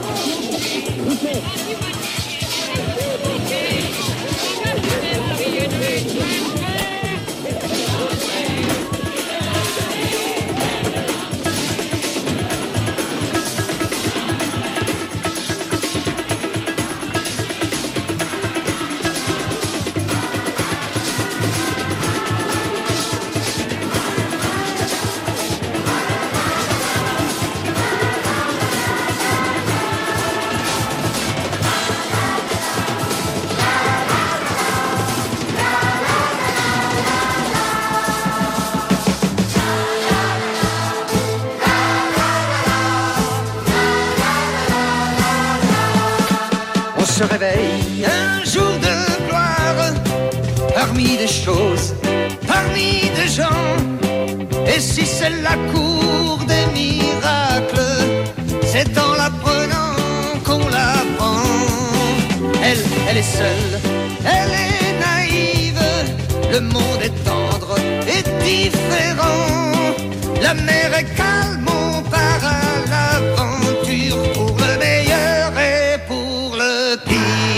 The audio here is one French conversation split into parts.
Se réveille un jour de gloire, parmi des choses, parmi des gens. Et si c'est la cour des miracles, c'est en l'apprenant qu'on l'apprend. Elle est seule, elle est naïve, le monde est tendre et différent. La mer est calme, on part à l'aventure pour le meilleur et pour le pire.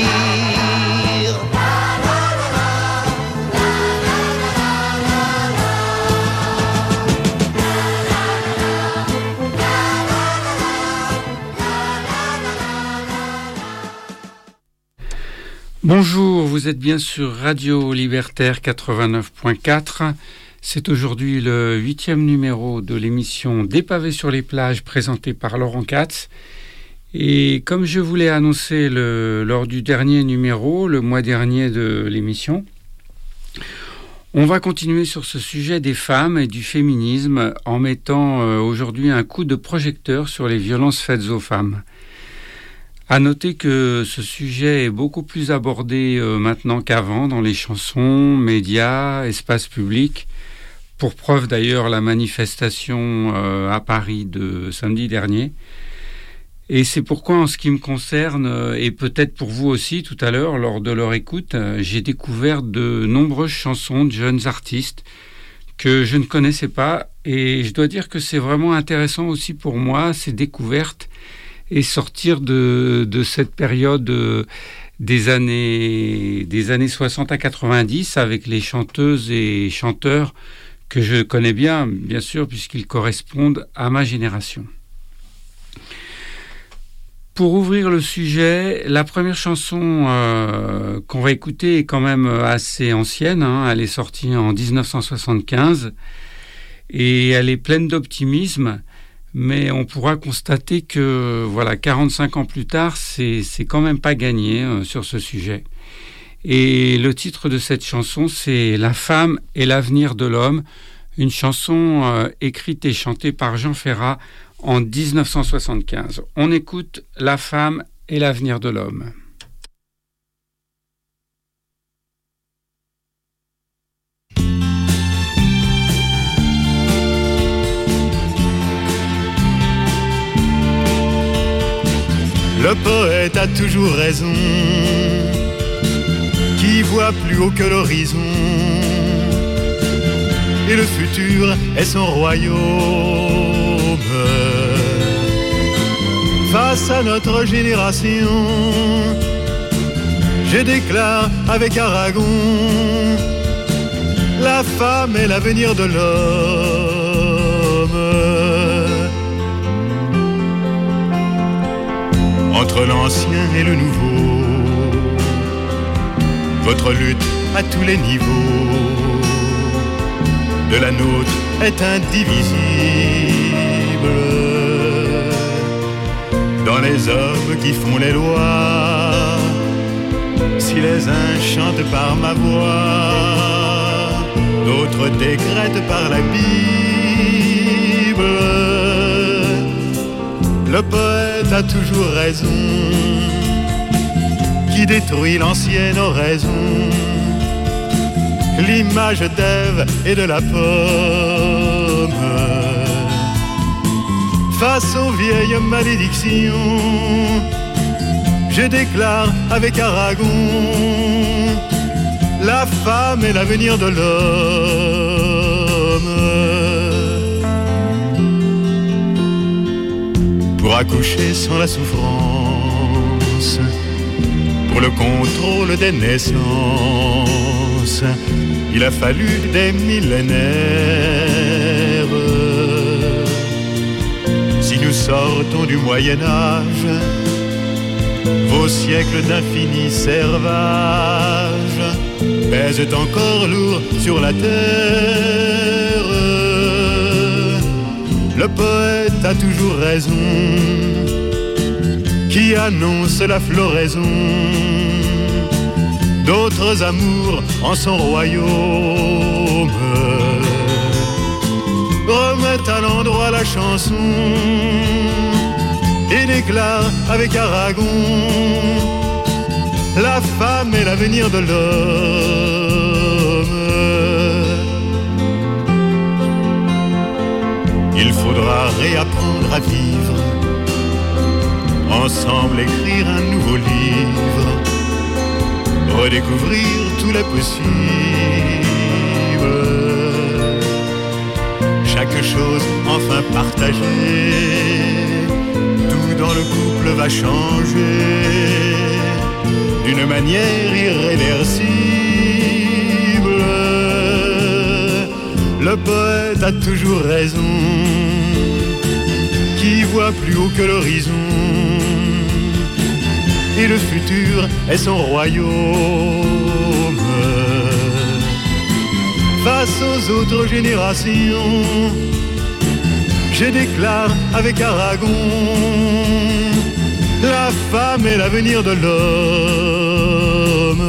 Bonjour, vous êtes bien sur Radio Libertaire 89.4. C'est aujourd'hui le 8e numéro de l'émission Des pavés sur les plages présentée par Laurent Katz. Et comme je vous l'ai annoncé lors du dernier numéro, le mois dernier de l'émission, on va continuer sur ce sujet des femmes et du féminisme en mettant aujourd'hui un coup de projecteur sur les violences faites aux femmes. À noter que ce sujet est beaucoup plus abordé maintenant qu'avant dans les chansons, médias, espaces publics. Pour preuve d'ailleurs la manifestation à Paris de samedi dernier. Et c'est pourquoi en ce qui me concerne, et peut-être pour vous aussi tout à l'heure lors de leur écoute, j'ai découvert de nombreuses chansons de jeunes artistes que je ne connaissais pas. Et je dois dire que c'est vraiment intéressant aussi pour moi, ces découvertes, et sortir de cette période des années 60 à 90 avec les chanteuses et chanteurs que je connais bien sûr, puisqu'ils correspondent à ma génération. Pour ouvrir le sujet, la première chanson qu'on va écouter est quand même assez ancienne, elle est sortie en 1975 et elle est pleine d'optimisme. Mais on pourra constater que 45 ans plus tard, c'est quand même pas gagné sur ce sujet. Et le titre de cette chanson, c'est « La femme et l'avenir de l'homme », une chanson écrite et chantée par Jean Ferrat en 1975. On écoute « La femme et l'avenir de l'homme ». Le poète a toujours raison, qui voit plus haut que l'horizon, et le futur est son royaume. Face à notre génération, je déclare avec Aragon, la femme est l'avenir de l'homme. Entre l'ancien et le nouveau, votre lutte à tous les niveaux de la nôtre est indivisible. Dans les hommes qui font les lois, si les uns chantent par ma voix, d'autres décrètent par la Bible. Le poète a toujours raison, qui détruit l'ancienne oraison, l'image d'Ève et de la pomme. Face aux vieilles malédictions, je déclare avec Aragon, la femme est l'avenir de l'homme. Pour accoucher sans la souffrance. Pour le contrôle des naissances, il a fallu des millénaires. Si nous sortons du Moyen-Âge, vos siècles d'infini servage pèsent encore lourd sur la terre. Le poète a toujours raison qui annonce la floraison d'autres amours en son royaume. Remettent à l'endroit la chanson et déclare avec Aragon la femme est l'avenir de l'homme. Il faudra réapprendre à vivre, ensemble écrire un nouveau livre, redécouvrir tous les possibles. Chaque chose enfin partagée, tout dans le couple va changer d'une manière irréversible. Le poète a toujours raison, qui voit plus haut que l'horizon, et le futur est son royaume. Face aux autres générations, je déclare avec Aragon, la femme est l'avenir de l'homme.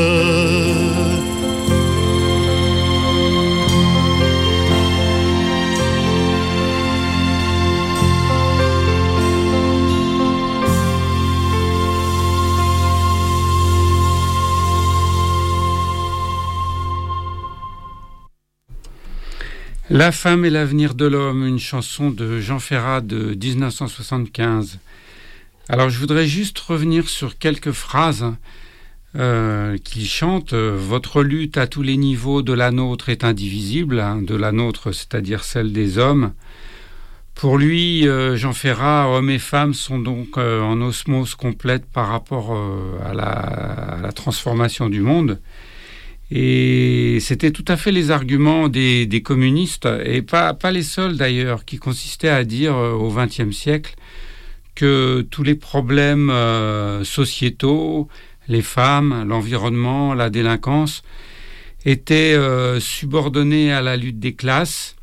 La femme et l'avenir de l'homme, une chanson de Jean Ferrat de 1975. Alors je voudrais juste revenir sur quelques phrases qu'il chante. Votre lutte à tous les niveaux de la nôtre est indivisible, de la nôtre, c'est-à-dire celle des hommes. Pour lui, Jean Ferrat, hommes et femmes sont donc en osmose complète par rapport à la transformation du monde. Et c'était tout à fait les arguments des communistes, et pas les seuls d'ailleurs, qui consistaient à dire au XXe siècle que tous les problèmes sociétaux, les femmes, l'environnement, la délinquance, étaient subordonnés à la lutte des classes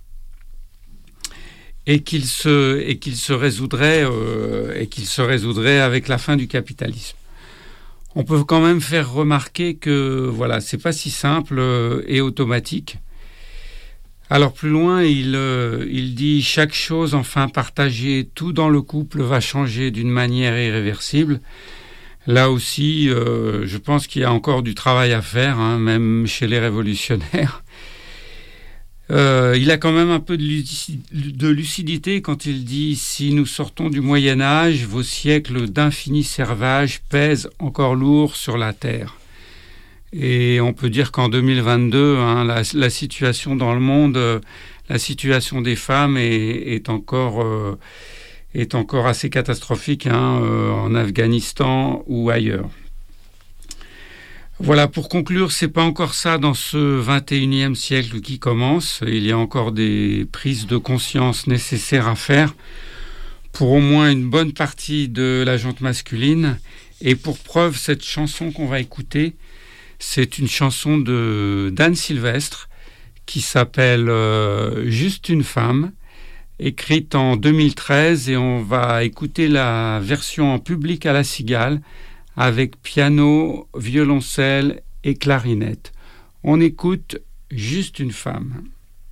et qu'ils se résoudraient avec la fin du capitalisme. On peut quand même faire remarquer que voilà, c'est pas si simple et automatique. Alors plus loin, il dit « Chaque chose enfin partagée, tout dans le couple va changer d'une manière irréversible ». Là aussi, je pense qu'il y a encore du travail à faire, même chez les révolutionnaires. Il a quand même un peu de lucidité quand il dit « Si nous sortons du Moyen-Âge, vos siècles d'infini servage pèsent encore lourd sur la terre ». Et on peut dire qu'en 2022, la situation dans le monde, la situation des femmes est encore assez catastrophique en Afghanistan ou ailleurs. Voilà, pour conclure, c'est pas encore ça dans ce 21e siècle qui commence. Il y a encore des prises de conscience nécessaires à faire pour au moins une bonne partie de la gente masculine. Et pour preuve, cette chanson qu'on va écouter, c'est une chanson d'Anne Sylvestre qui s'appelle « Juste une femme », écrite en 2013, et on va écouter la version en public à la Cigale, avec piano, violoncelle et clarinette. On écoute Juste une femme.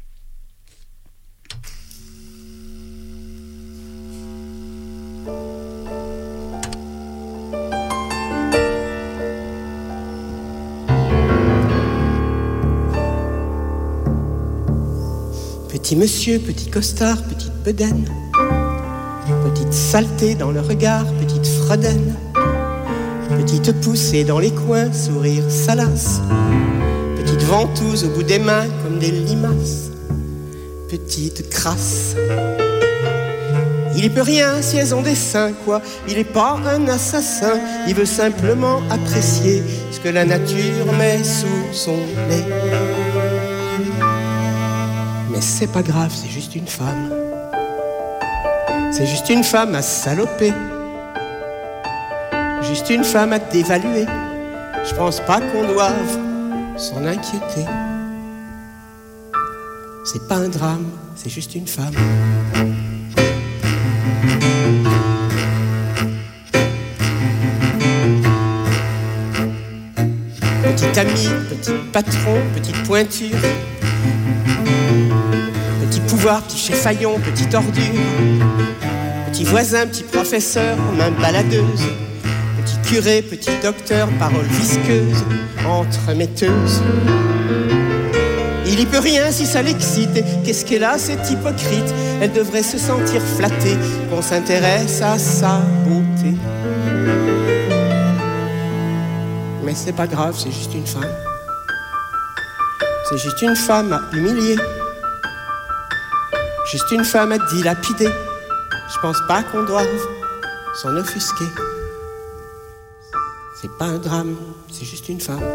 Petit monsieur, petit costard, petite bedaine, petite saleté dans le regard, petite fredaine, petite poussée dans les coins, sourire salace, petite ventouse au bout des mains comme des limaces, petite crasse. Il y peut rien si elles ont des seins, quoi. Il est pas un assassin, il veut simplement apprécier ce que la nature met sous son nez. Mais c'est pas grave, c'est juste une femme. C'est juste une femme à saloper. Juste une femme à dévaluer. Je pense pas qu'on doive s'en inquiéter. C'est pas un drame, c'est juste une femme. Petit ami, petit patron, petite pointure. Petit pouvoir, petit chef-faillon, petite ordure. Petit voisin, petit professeur, main baladeuse. Petit curé, petit docteur, parole visqueuse, entremetteuse. Il y peut rien si ça l'excite. Qu'est-ce qu'elle a, cette hypocrite? Elle devrait se sentir flattée qu'on s'intéresse à sa beauté. Mais c'est pas grave, c'est juste une femme. C'est juste une femme à humilier. Juste une femme à dilapider. Je pense pas qu'on doive s'en offusquer. C'est pas un drame, c'est juste une femme.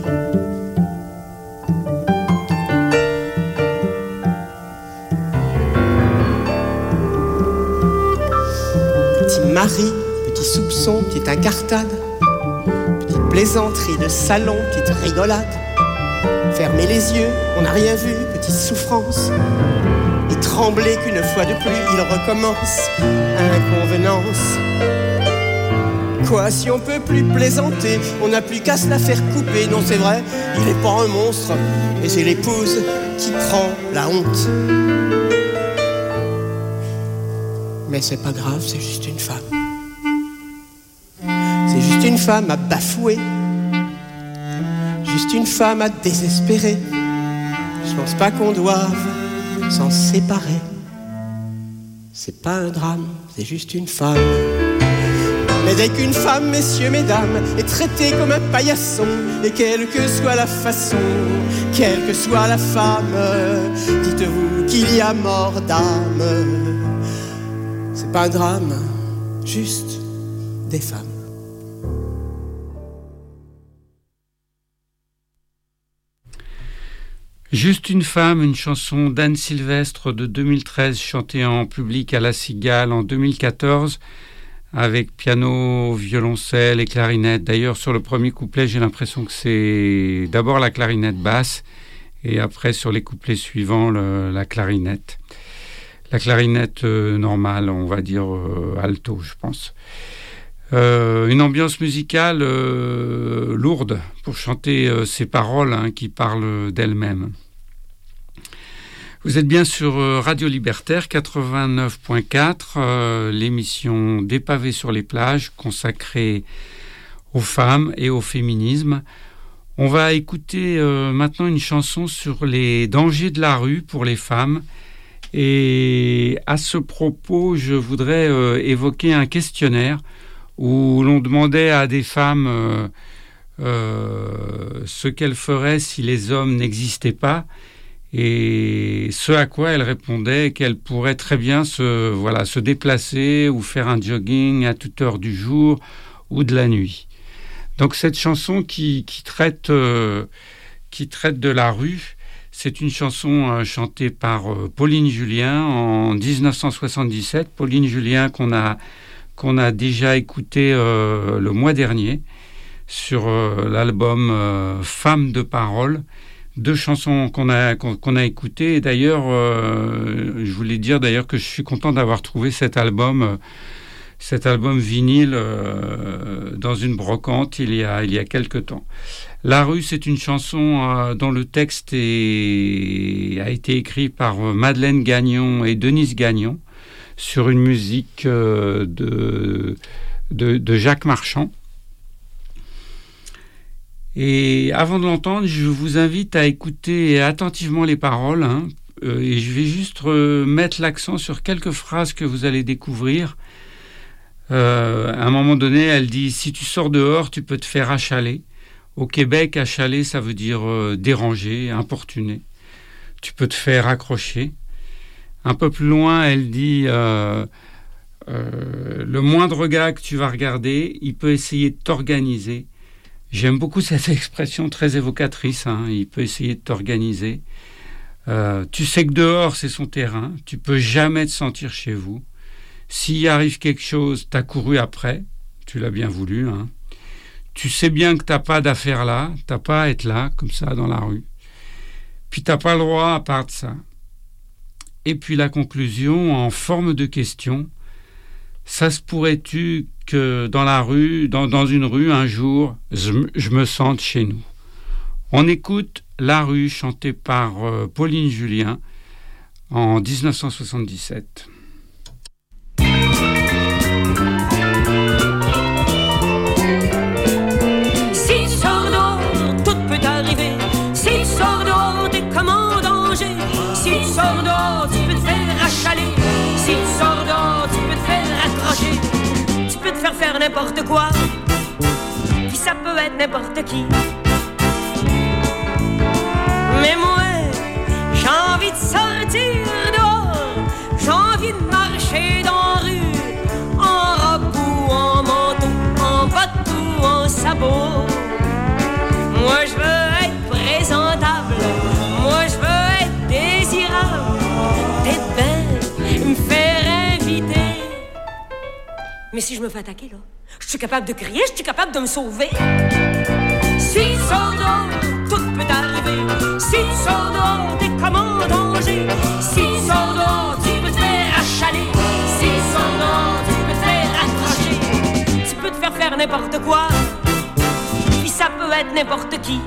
Petit mari, petit soupçon, petite incartade. Petite plaisanterie de salon, petite rigolade. Fermer les yeux, on n'a rien vu, petite souffrance. Et trembler qu'une fois de plus, il recommence. Inconvenance. Quoi, si on peut plus plaisanter, on n'a plus qu'à se la faire couper. Non, c'est vrai, il est pas un monstre. Et c'est l'épouse qui prend la honte. Mais c'est pas grave, c'est juste une femme. C'est juste une femme à bafouer. Juste une femme à désespérer. Je pense pas qu'on doive s'en séparer. C'est pas un drame, c'est juste une femme. Mais dès qu'une femme, messieurs, mesdames, est traitée comme un paillasson, et quelle que soit la façon, quelle que soit la femme, dites-vous qu'il y a mort d'âme. C'est pas un drame, juste des femmes. Juste une femme, une chanson d'Anne Sylvestre de 2013, chantée en public à La Cigale en 2014, avec piano, violoncelle et clarinette. D'ailleurs, sur le premier couplet, j'ai l'impression que c'est d'abord la clarinette basse, et après, sur les couplets suivants, la clarinette. La clarinette normale, on va dire alto, je pense. Une ambiance musicale lourde pour chanter ces paroles qui parlent d'elles-mêmes. Vous êtes bien sur Radio Libertaire 89.4, l'émission Des pavés sur les plages consacrée aux femmes et au féminisme. On va écouter maintenant une chanson sur les dangers de la rue pour les femmes. Et à ce propos, je voudrais évoquer un questionnaire où l'on demandait à des femmes ce qu'elles feraient si les hommes n'existaient pas, et ce à quoi elles répondaient qu'elles pourraient très bien se déplacer ou faire un jogging à toute heure du jour ou de la nuit. Donc cette chanson qui traite de la rue, c'est une chanson chantée par Pauline Julien en 1977. Pauline Julien qu'on a déjà écouté le mois dernier sur l'album Femmes de parole. Deux chansons qu'on a écoutées. Et d'ailleurs, je voulais dire d'ailleurs que je suis content d'avoir trouvé cet album vinyle dans une brocante il y a quelque temps. La rue, c'est une chanson dont le texte a été écrit par Madeleine Gagnon et Denise Gagnon sur une musique de Jacques Marchand. Et avant de l'entendre, je vous invite à écouter attentivement les paroles, et je vais juste mettre l'accent sur quelques phrases que vous allez découvrir. À un moment donné, elle dit « Si tu sors dehors, tu peux te faire achaler ». Au Québec, achaler, ça veut dire déranger, importuner. Tu peux te faire accrocher. Un peu plus loin, elle dit le moindre gars que tu vas regarder, il peut essayer de t'organiser. J'aime beaucoup cette expression très évocatrice, hein, il peut essayer de t'organiser. Tu sais que dehors, c'est son terrain, tu peux jamais te sentir chez vous. S'il arrive quelque chose, t'as couru après, tu l'as bien voulu, hein. Tu sais bien que t'as pas d'affaires là, t'as pas à être là, comme ça, dans la rue. Puis t'as pas le droit à part de ça. Et puis la conclusion, en forme de question, ça se pourrait-tu que dans la rue, dans une rue, un jour, je me sente chez nous. On écoute La rue, chantée par Pauline Julien en 1977. Si tu sors dehors, tout peut arriver. Si tu sors dehors, t'es comme en danger. Si tu sors dehors, tu peux te faire achaler. Si tu sors dehors, tu peux te faire accrocher. Tu peux te faire n'importe quoi. Puis ça peut être n'importe qui. Mais moi, j'ai envie de sortir dehors. J'ai envie de marcher dans la rue, en robe ou en manteau, en bottes ou en sabot. Moi je veux être présentable, moi je veux être désirable, d'être belle, me faire inviter. Mais si je me fais attaquer là, je suis capable de crier, je suis capable de me sauver. Si tu sors dehors, tout peut arriver. Si tu sors dehors, t'es comme en danger. Si tu sors dehors, tu peux te faire achaler. Si tu sors dehors, tu peux te faire accrocher. Tu peux te faire n'importe quoi. Puis ça peut être n'importe qui.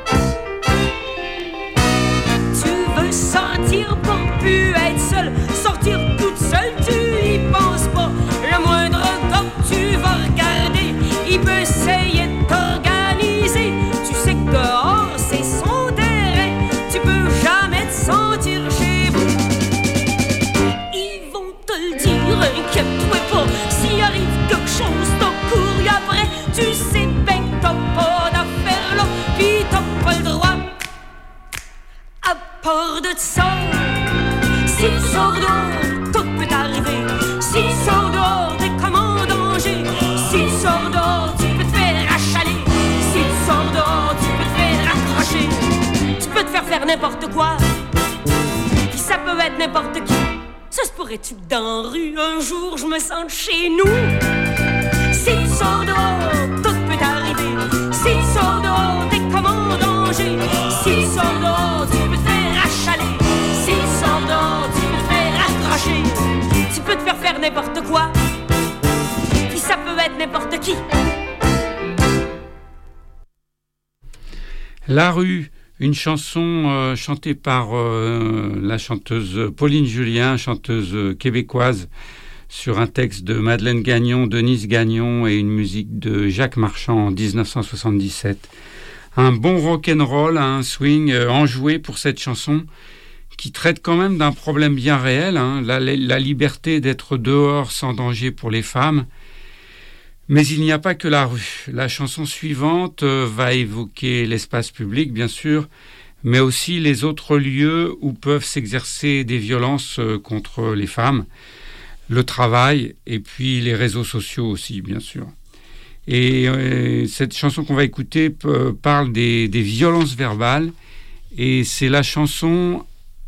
Tu veux sortir pour plus être seule. Sortir toute seule, tu y penses pas. Le moindre gars que tu vas regarder, il peut essayer de t'organiser. Tu sais que dehors, c'est son terrain. Tu peux jamais te sentir chez vous. Ils vont te le dire, inquiète-toi pas. S'il arrive quelque chose, t'en cours après. Tu sais bien que t'as pas d'affaires là, pis t'as pas le droit. À part de ça, si tu sors dehors, tout peut arriver. Si tu sors dehors, t'es comme en danger. Si tu sors dehors, tu peux te faire achaler. Si tu sors dehors, tu peux te faire accrocher. Tu peux te faire n'importe quoi. Puis ça peut être n'importe qui. Ça se pourrait-tu que dans la rue, un jour, je me sente chez nous? Si tu sors dehors, tout peut arriver. Si tu sors dehors, t'es comme en danger. Si tu sors dehors, tu peux te faire achaler. Si tu sors dehors, tu peux te faire accrocher. Tu peux te faire n'importe quoi. Puis ça peut être n'importe qui. La rue, une chanson chantée par la chanteuse Pauline Julien, chanteuse québécoise, sur un texte de Madeleine Gagnon, Denise Gagnon et une musique de Jacques Marchand en 1977. Un bon rock'n'roll, un swing enjoué pour cette chanson qui traite quand même d'un problème bien réel, hein, la liberté d'être dehors sans danger pour les femmes. Mais il n'y a pas que la rue. La chanson suivante va évoquer l'espace public, bien sûr, mais aussi les autres lieux où peuvent s'exercer des violences contre les femmes, le travail et puis les réseaux sociaux aussi, bien sûr. Et cette chanson qu'on va écouter parle des violences verbales, et c'est la chanson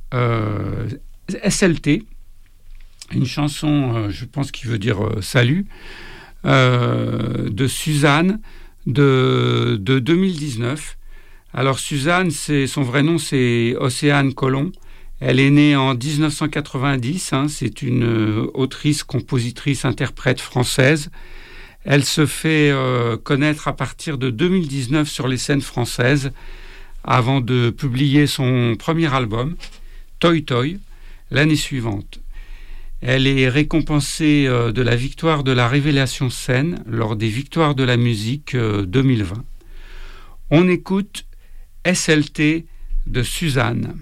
SLT, une chanson, je pense, qui veut dire salut, de Suzanne de 2019. Alors Suzanne, son vrai nom, c'est Océane Colomb. Elle est née en 1990, hein, c'est une autrice, compositrice, interprète française. Elle se fait connaître à partir de 2019 sur les scènes françaises, avant de publier son premier album, Toy Toy, l'année suivante. Elle est récompensée de la victoire de la Révélation Scène lors des Victoires de la musique 2020. On écoute SLT de Suzanne.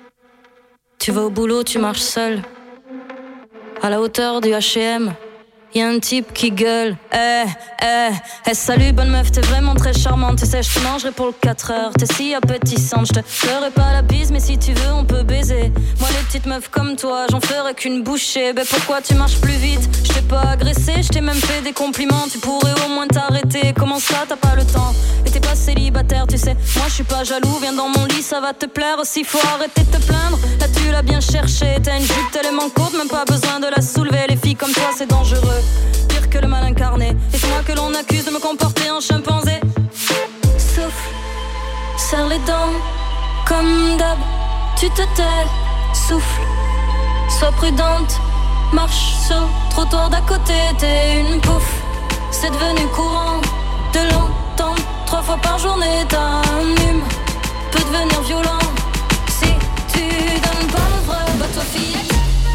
Tu vas au boulot, tu marches seul. À la hauteur du H&M, Y'a un type qui gueule, salut bonne meuf, t'es vraiment très charmante. Tu sais, je te mangerai pour le 4 heures, t'es si appétissante. Je te ferai pas la bise, mais si tu veux, on peut baiser. Moi, les petites meufs comme toi, j'en ferai qu'une bouchée. Ben pourquoi tu marches plus vite? Je t'ai pas agressé, je t'ai même fait des compliments. Tu pourrais au moins t'arrêter, comment ça t'as pas le temps? Et t'es pas célibataire, tu sais, moi je suis pas jaloux. Viens dans mon lit, ça va te plaire aussi, faut arrêter de te plaindre. Là tu l'as bien cherché, t'as une jupe tellement courte, même pas besoin de la soulever. Les filles comme toi, c'est dangereux. Pire que le mal incarné. Et c'est moi que l'on accuse de me comporter en chimpanzé. Souffle, serre les dents, comme d'hab, tu te tais. Souffle, sois prudente, marche sur le trottoir d'à côté. T'es une pouffe, c'est devenu courant de l'entendre 3 fois par journée. T'as un hume, peut devenir violent si tu donnes pas le vrai. Bah toi fillette,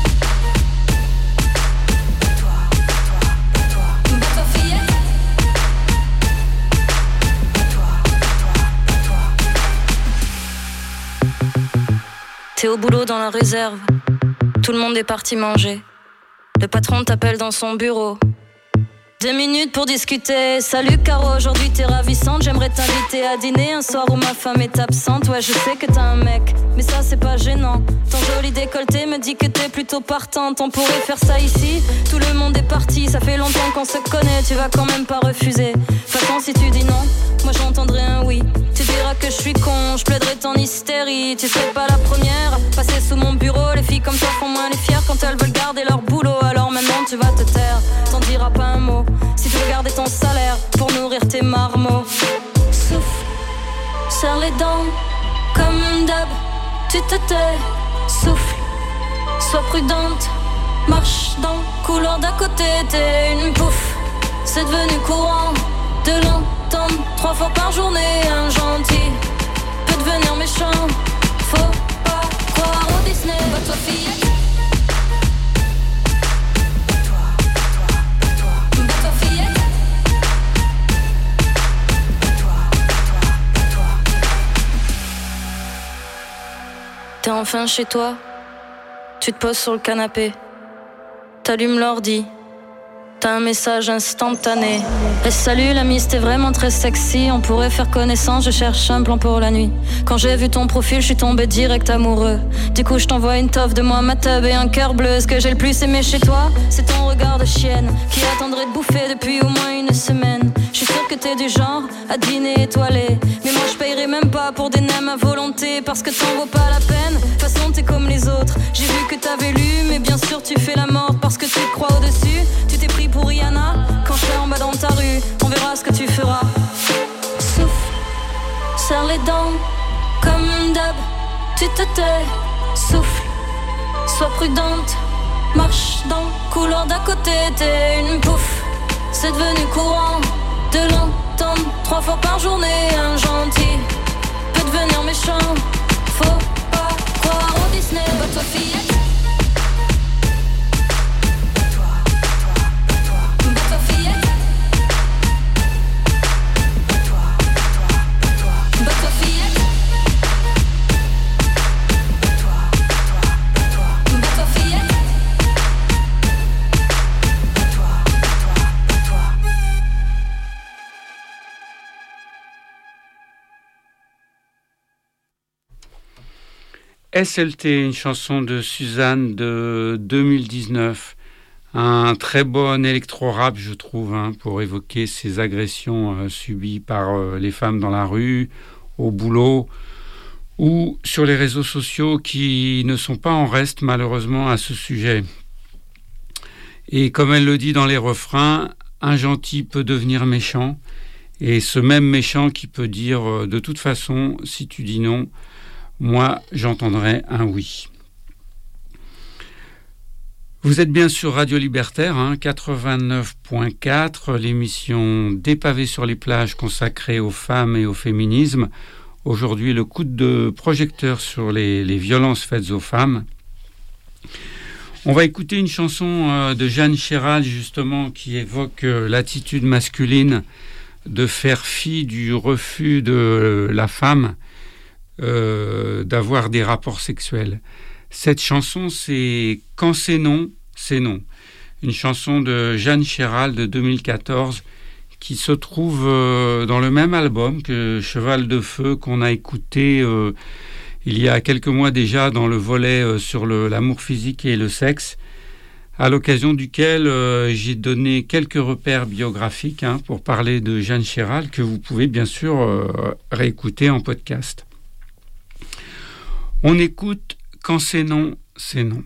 t'es au boulot dans la réserve, tout le monde est parti manger. Le patron t'appelle dans son bureau. 2 minutes pour discuter. Salut Caro, aujourd'hui t'es ravissante. J'aimerais t'inviter à dîner un soir où ma femme est absente. Ouais, je sais que t'as un mec, mais ça c'est pas gênant. Ton joli décolleté me dit que t'es plutôt partante. On pourrait faire ça ici, tout le monde est parti. Ça fait longtemps qu'on se connaît, tu vas quand même pas refuser. De toute façon si tu dis non, moi j'entendrai un oui. Tu diras que je suis con, je plaiderai ton hystérie. Tu serais pas la première à passer sous mon bureau. Les filles comme toi font moins les fières quand elles veulent garder leur boulot. Alors maintenant tu vas te taire, t'en diras pas un mot. Si tu veux garder ton salaire pour nourrir tes marmots. Souffle, serre les dents, comme d'hab, tu te tais. Souffle, sois prudente, marche dans le couloir d'à côté. T'es une pouffe, c'est devenu courant de l'entendre 3 fois par journée. Un gentil peut devenir méchant, faut pas croire au Disney. Bah toi fillette, t'es enfin chez toi, tu te poses sur le canapé, t'allumes l'ordi, t'as un message instantané. Et salut l'ami, c'était vraiment très sexy, on pourrait faire connaissance, je cherche un plan pour la nuit. Quand j'ai vu ton profil, je suis tombé direct amoureux. Du coup je t'envoie une toffe de moi, ma tub et un cœur bleu. Ce que j'ai le plus aimé chez toi, c'est ton regard de chienne qui attendrait de bouffer depuis au moins une semaine. Je suis sûre que t'es du genre à dîner étoilé, mais moi je payerai même pas pour des nems à volonté, parce que t'en vaut pas la peine. De toute façon t'es comme les autres, j'ai vu que t'avais lu, mais bien sûr tu fais la morte parce que tu te crois au-dessus. Tu t'es pris pour Rihanna, quand je serai en bas dans ta rue, on verra ce que tu feras. Souffle, serre les dents, comme d'hab, tu te tais. Souffle, sois prudente, marche dans le couloir d'à côté. T'es une pouffe, c'est devenu courant de l'entendre 3 fois par journée. Un gentil peut devenir méchant, faut pas croire au Disney. Bah toi fillette, SLT, une chanson de Suzanne de 2019. Un très bon électro-rap, je trouve, pour évoquer ces agressions subies par les femmes dans la rue, au boulot ou sur les réseaux sociaux qui ne sont pas en reste, malheureusement, à ce sujet. Et comme elle le dit dans les refrains, un gentil peut devenir méchant, et ce même méchant qui peut dire de toute façon, si tu dis non, moi, j'entendrai un oui. Vous êtes bien sur Radio Libertaire, 89.4, l'émission Des pavés sur les plages consacrée aux femmes et au féminisme. Aujourd'hui, le coup de projecteur sur les violences faites aux femmes. On va écouter une chanson de Jeanne Chéral, justement, qui évoque l'attitude masculine de faire fi du refus de la femme d'avoir des rapports sexuels. Cette chanson, c'est « Quand c'est non, c'est non ». une chanson de Jeanne Chéral de 2014 qui se trouve dans le même album que Cheval de Feu qu'on a écouté il y a quelques mois déjà dans le volet sur l'amour physique et le sexe, à l'occasion duquel j'ai donné quelques repères biographiques pour parler de Jeanne Chéral que vous pouvez bien sûr réécouter en podcast. On écoute Quand c'est non, c'est non.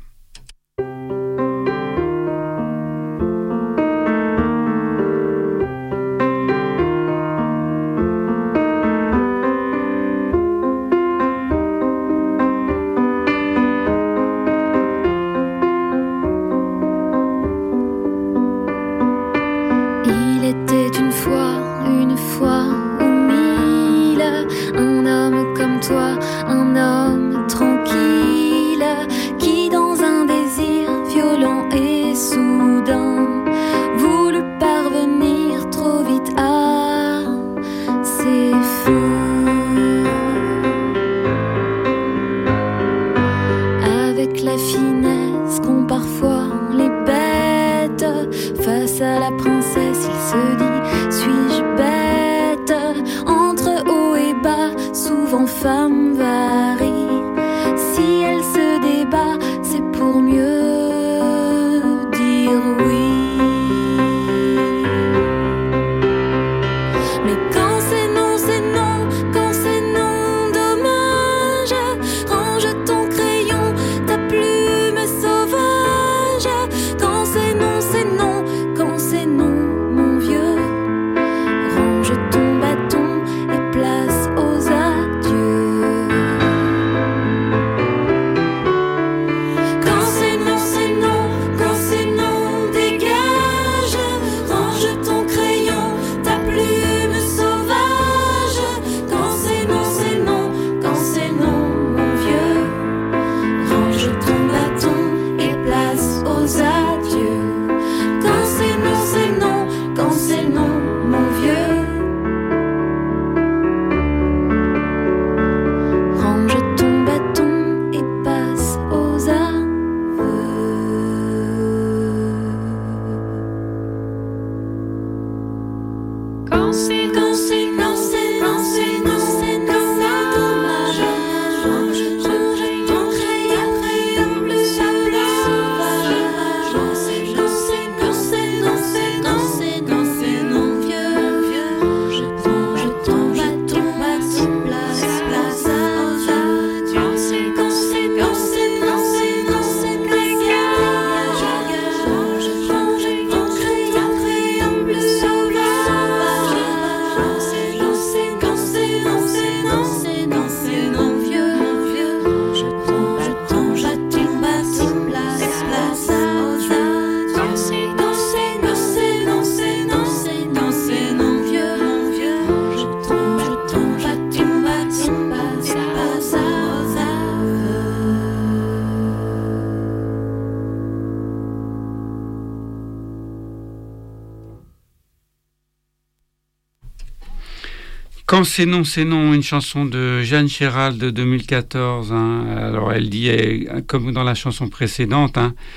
Quand c'est non, une chanson de Jeanne Chéral de 2014. Alors elle dit, comme dans la chanson précédente,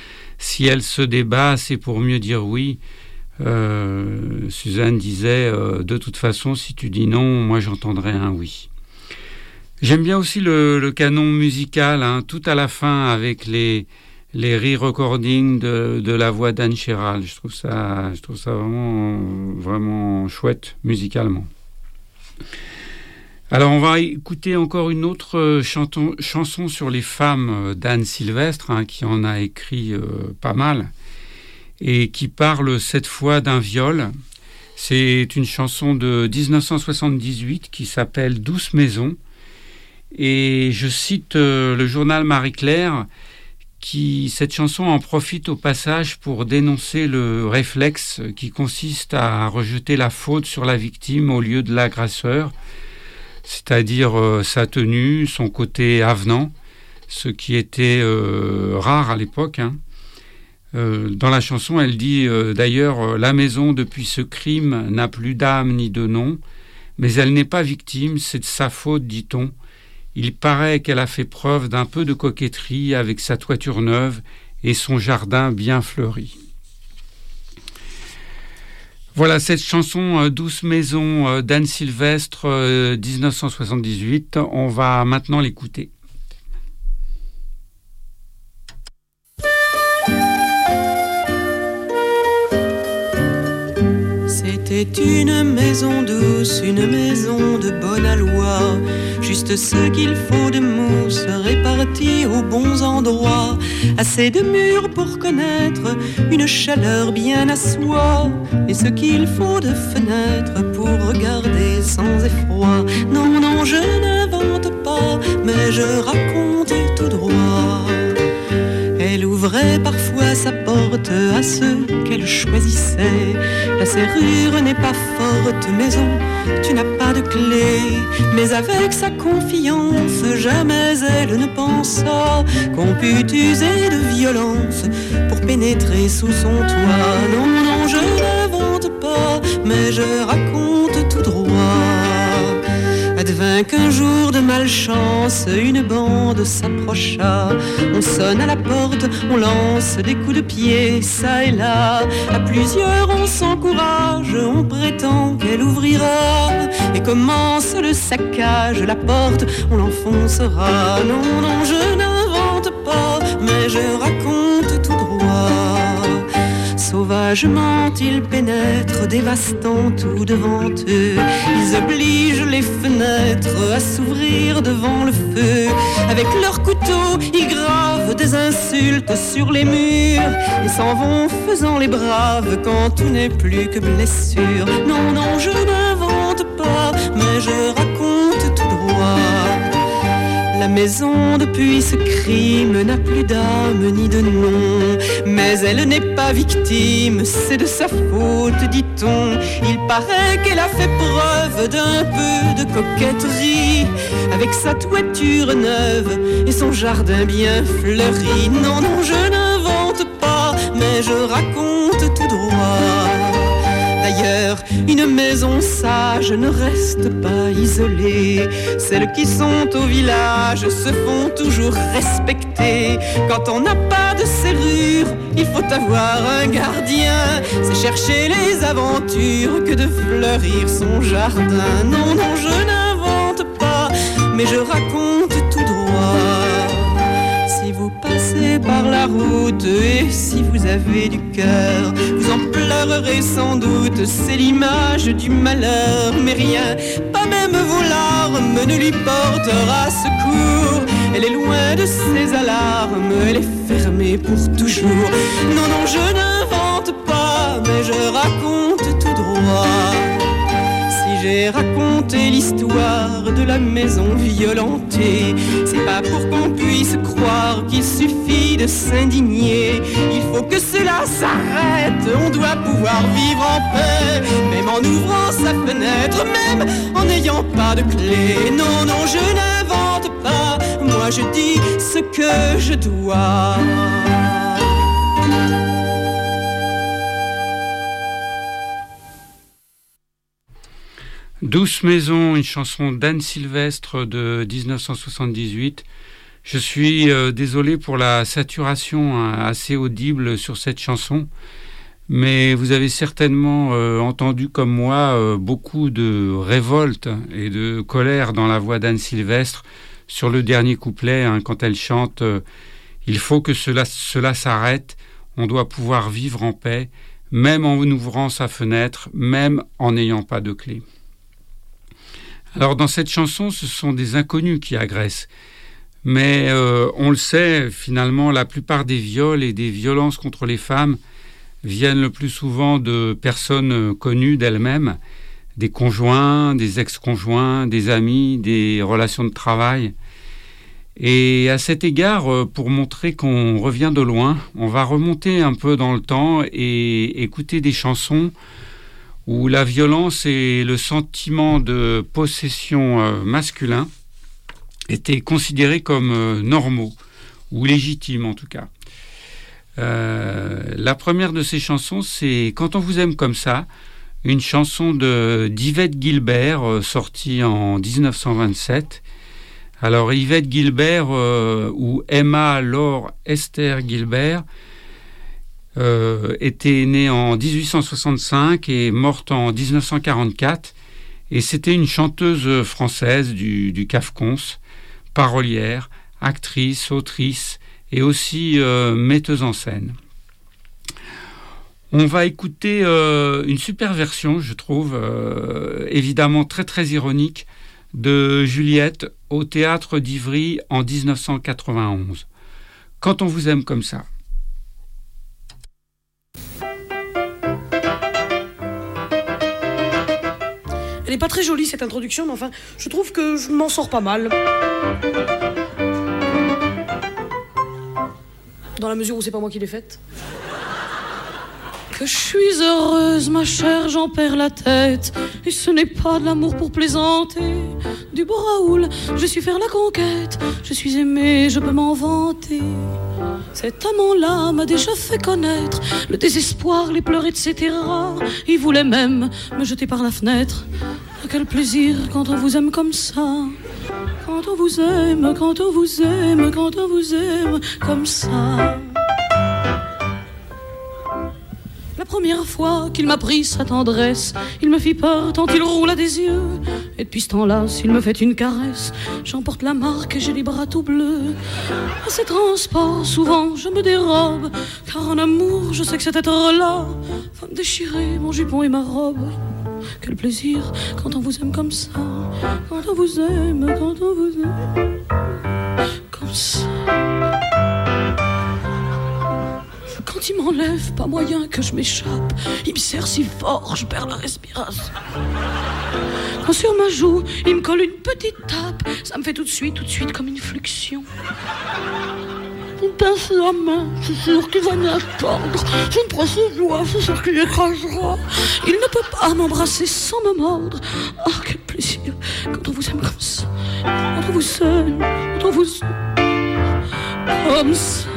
si elle se débat, c'est pour mieux dire oui. Suzanne disait, de toute façon, si tu dis non, moi j'entendrai un oui. J'aime bien aussi le canon musical, tout à la fin avec les re-recordings de la voix d'Anne Chéral. Je trouve ça vraiment chouette musicalement. Alors on va écouter encore une autre chanson sur les femmes d'Anne Sylvestre, qui en a écrit pas mal et qui parle cette fois d'un viol. C'est une chanson de 1978 qui s'appelle Douce Maison, et je cite le journal Marie-Claire cette chanson en profite au passage pour dénoncer le réflexe qui consiste à rejeter la faute sur la victime au lieu de l'agresseur, c'est-à-dire sa tenue, son côté avenant, ce qui était rare à l'époque. Dans la chanson, elle dit d'ailleurs « La maison, depuis ce crime, n'a plus d'âme ni de nom, mais elle n'est pas victime, c'est de sa faute, dit-on. Il paraît qu'elle a fait preuve d'un peu de coquetterie avec sa toiture neuve et son jardin bien fleuri. » Voilà cette chanson Douce Maison d'Anne Sylvestre 1978. On va maintenant l'écouter. C'était une maison douce, une maison de bonne aloi. Juste ce qu'il faut de mousse réparti aux bons endroits. Assez de murs pour connaître une chaleur bien à soi. Et ce qu'il faut de fenêtres pour regarder sans effroi. Non, non, je n'invente pas, mais je raconte tout droit. Elle ouvrait parfois sa porte à ceux qu'elle choisissait. La serrure n'est pas forte, maison, tu n'as pas de clé. Mais avec sa confiance, jamais elle ne pensa qu'on pût user de violence pour pénétrer sous son toit. Non, non, je n'invente pas, mais je raconte tout droit. Advint qu'un jour de malchance, une bande s'approcha. On sonne à la porte, on lance des coups de pied, ça et là. À plusieurs on s'encourage, on prétend qu'elle ouvrira. Et commence le saccage, la porte, on l'enfoncera. Non, non, je n'invente pas, mais je raconte tout droit. Sauvagement ils pénètrent, dévastant tout devant eux. Ils obligent les fenêtres à s'ouvrir devant le feu. Avec leurs couteaux, ils gravent des insultes sur les murs et s'en vont faisant les braves quand tout n'est plus que blessure. Non, non, je n'invente pas, mais je raconte tout droit. La maison depuis ce crime n'a plus d'âme ni de nom. Mais elle n'est pas victime, c'est de sa faute, dit-on. Il paraît qu'elle a fait preuve d'un peu de coquetterie avec sa toiture neuve et son jardin bien fleuri. Non, non, je n'invente pas, mais je raconte tout droit. D'ailleurs, une maison sage ne reste pas isolée. Celles qui sont au village se font toujours respecter. Quand on n'a pas de serrure, il faut avoir un gardien. C'est chercher les aventures que de fleurir son jardin. Non, non, je n'invente pas, mais je raconte tout droit. Si vous passez par la route et si vous avez du cœur, vous en pleurerez sans doute, c'est l'image du malheur. Mais rien, pas même vos larmes, ne lui portera secours. Elle est loin de ses alarmes, elle est fermée pour toujours. Non, non, je n'invente pas, mais je raconte tout droit. J'ai raconté l'histoire de la maison violentée. C'est pas pour qu'on puisse croire qu'il suffit de s'indigner. Il faut que cela s'arrête, on doit pouvoir vivre en paix. Même en ouvrant sa fenêtre, même en n'ayant pas de clé. Non, non, je n'invente pas, moi je dis ce que je dois. Douce Maison, une chanson d'Anne Sylvestre de 1978. Je suis désolé pour la saturation assez audible sur cette chanson, mais vous avez certainement entendu comme moi beaucoup de révolte et de colère dans la voix d'Anne Sylvestre sur le dernier couplet, quand elle chante « Il faut que cela s'arrête, on doit pouvoir vivre en paix, même en ouvrant sa fenêtre, même en n'ayant pas de clé ». Alors dans cette chanson, ce sont des inconnus qui agressent. Mais on le sait, finalement, la plupart des viols et des violences contre les femmes viennent le plus souvent de personnes connues d'elles-mêmes, des conjoints, des ex-conjoints, des amis, des relations de travail. Et à cet égard, pour montrer qu'on revient de loin, on va remonter un peu dans le temps et écouter des chansons où la violence et le sentiment de possession masculin étaient considérés comme normaux, ou légitimes en tout cas. La première de ces chansons, c'est « Quand on vous aime comme ça », une chanson d'Yvette Guilbert, sortie en 1927. Alors Yvette Guilbert, ou Emma Laure Esther Guilbert, était née en 1865 et morte en 1944. Et c'était une chanteuse française du CAF-Cons, parolière, actrice, autrice et aussi metteuse en scène. On va écouter une super version, je trouve, évidemment très très ironique, de Juliette au Théâtre d'Ivry en 1991. Quand on vous aime comme ça. Elle n'est pas très jolie cette introduction, mais enfin, je trouve que je m'en sors pas mal. Dans la mesure où c'est pas moi qui l'ai faite. Que je suis heureuse, ma chère, j'en perds la tête. Et ce n'est pas de l'amour pour plaisanter. Du beau Raoul, je suis faire la conquête. Je suis aimée, je peux m'en vanter. Cet amant-là m'a déjà fait connaître le désespoir, les pleurs, etc. Il voulait même me jeter par la fenêtre. Quel plaisir quand on vous aime comme ça. Quand on vous aime, quand on vous aime, quand on vous aime comme ça. La première fois qu'il m'a pris sa tendresse, il me fit peur tant il roula des yeux. Et depuis ce temps-là, s'il me fait une caresse, j'emporte la marque et j'ai les bras tout bleus. À ces transports, souvent je me dérobe, car en amour, je sais que cet être-là va me déchirer mon jupon et ma robe. Quel plaisir quand on vous aime comme ça, quand on vous aime, quand on vous aime comme ça. Quand il m'enlève, pas moyen que je m'échappe. Il me serre si fort, je perds la respiration. Quand sur ma joue, il me colle une petite tape, ça me fait tout de suite comme une fluxion. Il me pince la main, c'est sûr qu'il va m'y attendre. Je me presse le doigt, c'est sûr qu'il écrasera. Il ne peut pas m'embrasser sans me mordre. Oh, quel plaisir quand on vous aime comme ça. Quand on vous aime, quand on vous aime comme ça.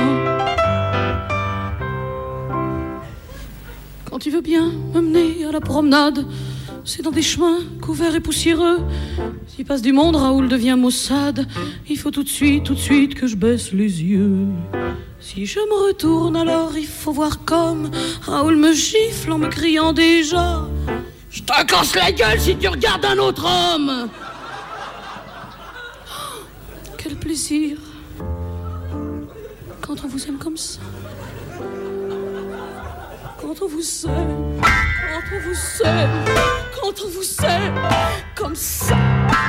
Quand il veut bien me mener à la promenade, c'est dans des chemins couverts et poussiéreux. S'il passe du monde, Raoul devient maussade. Il faut tout de suite que je baisse les yeux. Si je me retourne, alors il faut voir comme Raoul me gifle en me criant déjà: je te casse la gueule si tu regardes un autre homme. Oh, quel plaisir quand on vous aime comme ça. Quand on vous aime, quand on vous aime, quand on vous aime comme ça.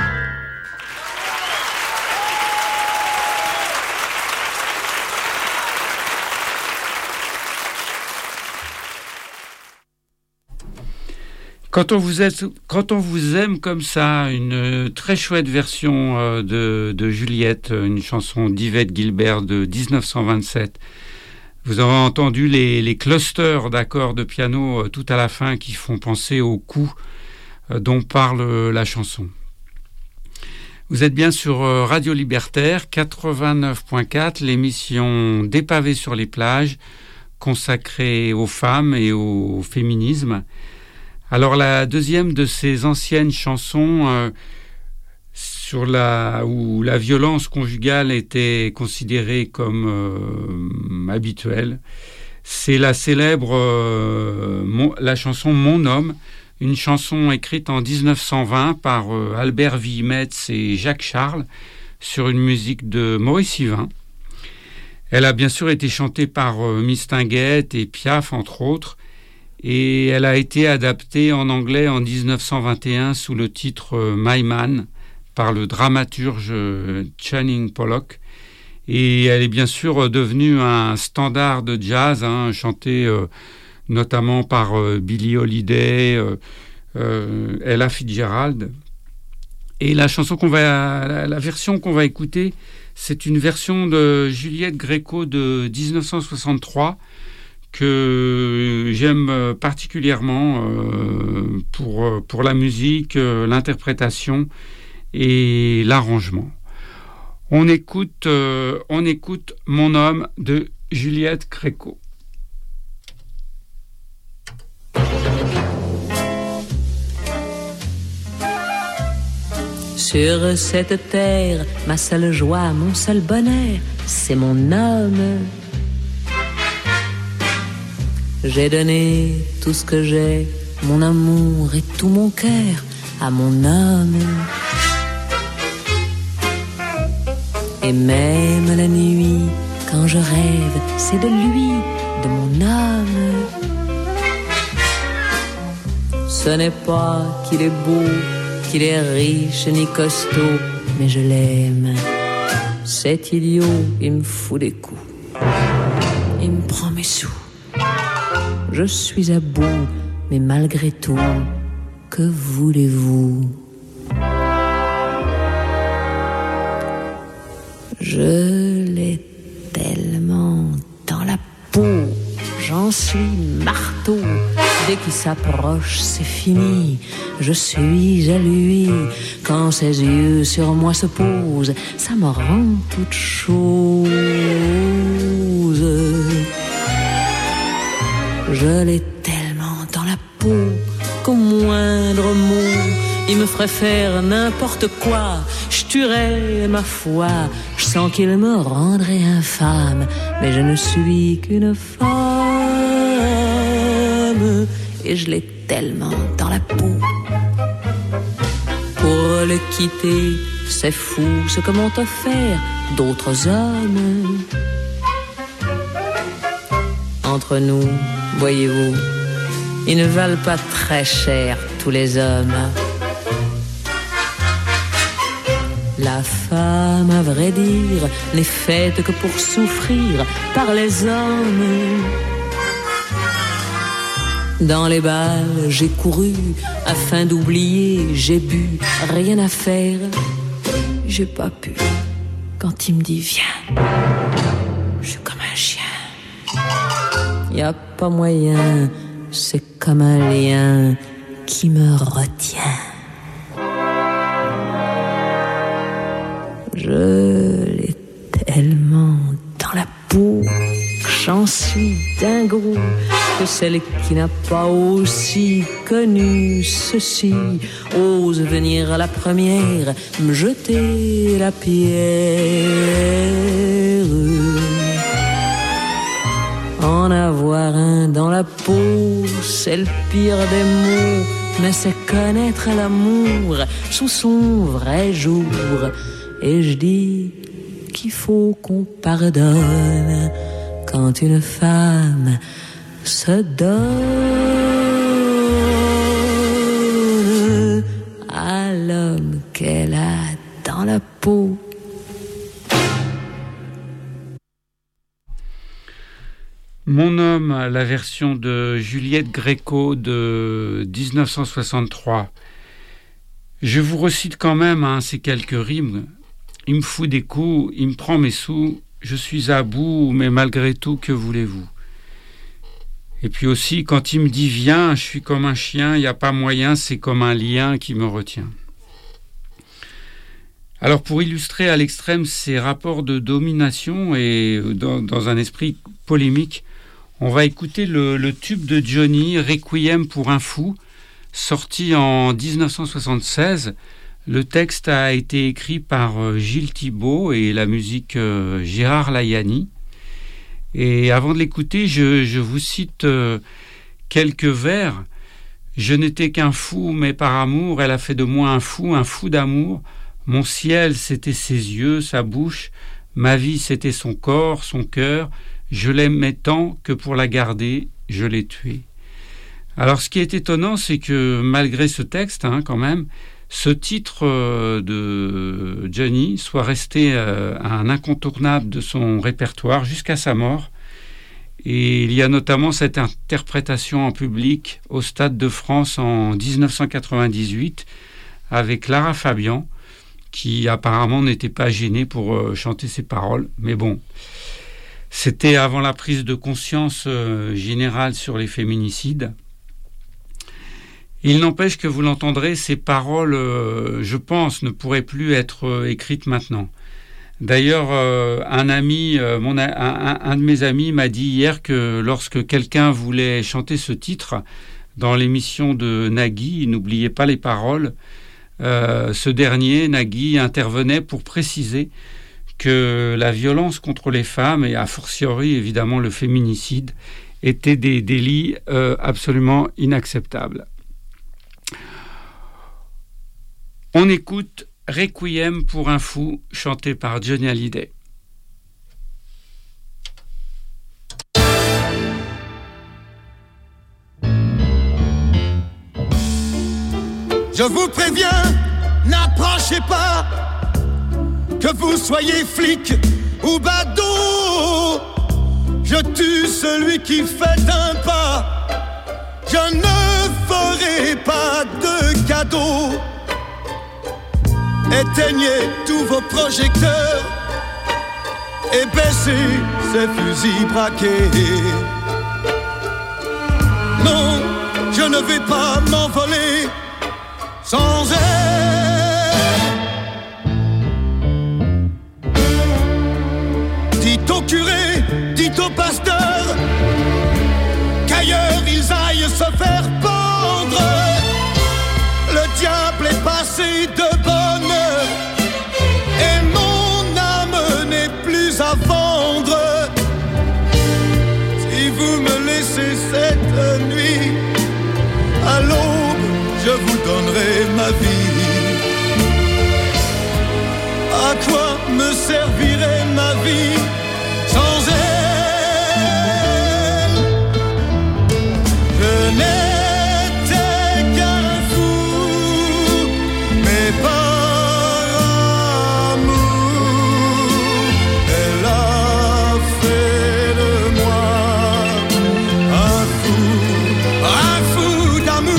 Quand on vous aime comme ça, une très chouette version de Juliette, une chanson d'Yvette Guilbert de 1927. Vous avez entendu les clusters d'accords de piano tout à la fin qui font penser au coup dont parle la chanson. Vous êtes bien sur Radio Libertaire 89.4, l'émission Des pavés sur les plages, consacrée aux femmes et au féminisme. Alors la deuxième de ces anciennes chansons où la violence conjugale était considérée comme habituelle, c'est la célèbre la chanson Mon homme, une chanson écrite en 1920 par Albert Wilmetz et Jacques Charles sur une musique de Maurice Yvain. Elle a bien sûr été chantée par Mistinguett et Piaf entre autres, et elle a été adaptée en anglais en 1921 sous le titre My Man par le dramaturge Channing Pollock, et elle est bien sûr devenue un standard de jazz, chanté notamment par Billie Holiday, Ella Fitzgerald. Et la version qu'on va écouter, c'est une version de Juliette Gréco de 1963 que j'aime particulièrement pour la musique, l'interprétation et l'arrangement. On écoute Mon homme de Juliette Gréco. Sur cette terre, ma seule joie, mon seul bonheur, c'est mon homme. J'ai donné tout ce que j'ai, mon amour et tout mon cœur à mon homme. Et même la nuit, quand je rêve, c'est de lui, de mon homme. Ce n'est pas qu'il est beau, qu'il est riche ni costaud, mais je l'aime. Cet idiot, il me fout des coups, il me prend mes sous. Je suis à bout, mais malgré tout, que voulez-vous? Je l'ai tellement dans la peau, j'en suis marteau. Dès qu'il s'approche, c'est fini. Je suis à lui. Quand ses yeux sur moi se posent, ça me rend toute chose. Je l'ai tellement dans la peau qu'au moindre mot, il me ferait faire n'importe quoi. Je tuerais ma foi. Je sens qu'il me rendrait infâme, mais je ne suis qu'une femme. Et je l'ai tellement dans la peau. Pour le quitter, c'est fou ce que m'ont offert d'autres hommes. Entre nous, voyez-vous, ils ne valent pas très cher tous les hommes. La femme, à vrai dire, n'est faite que pour souffrir par les hommes. Dans les bals, j'ai couru afin d'oublier, j'ai bu, rien à faire. J'ai pas pu. Quand il me dit viens, je suis comme un chien. Y a pas moyen, c'est comme un lien qui me retient. Je l'ai tellement dans la peau que j'en suis dingo, que celle qui n'a pas aussi connu ceci ose venir à la première me jeter la pierre. En avoir un dans la peau, c'est le pire des mots, mais c'est connaître l'amour sous son vrai jour. Et je dis qu'il faut qu'on pardonne quand une femme se donne à l'homme qu'elle a dans la peau. Mon homme, la version de Juliette Gréco de 1963. Je vous recite quand même ces quelques rimes. Il me fout des coups, il me prend mes sous, je suis à bout, mais malgré tout, que voulez-vous? Et puis aussi, quand il me dit viens, je suis comme un chien, il n'y a pas moyen, c'est comme un lien qui me retient. Alors pour illustrer à l'extrême ces rapports de domination et dans un esprit polémique, on va écouter le tube de Johnny, Requiem pour un fou, sorti en 1976. Le texte a été écrit par Gilles Thibault et la musique Gérard Layani. Et avant de l'écouter, je vous cite quelques vers. « Je n'étais qu'un fou, mais par amour, elle a fait de moi un fou d'amour. Mon ciel, c'était ses yeux, sa bouche. Ma vie, c'était son corps, son cœur. Je l'aimais tant que pour la garder, je l'ai tuée. » Alors, ce qui est étonnant, c'est que malgré ce texte, quand même, ce titre de Johnny soit resté un incontournable de son répertoire jusqu'à sa mort. Et il y a notamment cette interprétation en public au Stade de France en 1998 avec Lara Fabian, qui apparemment n'était pas gênée pour chanter ses paroles. Mais bon, c'était avant la prise de conscience générale sur les féminicides. Il n'empêche que vous l'entendrez, ces paroles, je pense, ne pourraient plus être écrites maintenant. D'ailleurs, un de mes amis m'a dit hier que lorsque quelqu'un voulait chanter ce titre dans l'émission de Nagui, n'oubliez pas les paroles, ce dernier, Nagui, intervenait pour préciser que la violence contre les femmes, et a fortiori évidemment le féminicide, étaient des délits absolument inacceptables. On écoute Requiem pour un fou, chanté par Johnny Hallyday. Je vous préviens, n'approchez pas, que vous soyez flic ou badaud. Je tue celui qui fait un pas, je ne ferai pas de cadeau. Éteignez tous vos projecteurs et baissez ces fusils braqués. Non, je ne vais pas m'envoler sans elle. Dites au curé, dites au pasteur qu'ailleurs ils aillent se faire pendre. Le diable est passé de bonne heure et mon âme n'est plus à vendre. Si vous me laissez cette nuit, à l'aube, je vous donnerai ma vie. À quoi me servirait ma vie sans elle? Je n'étais qu'un fou, mais par amour, elle a fait de moi un fou d'amour.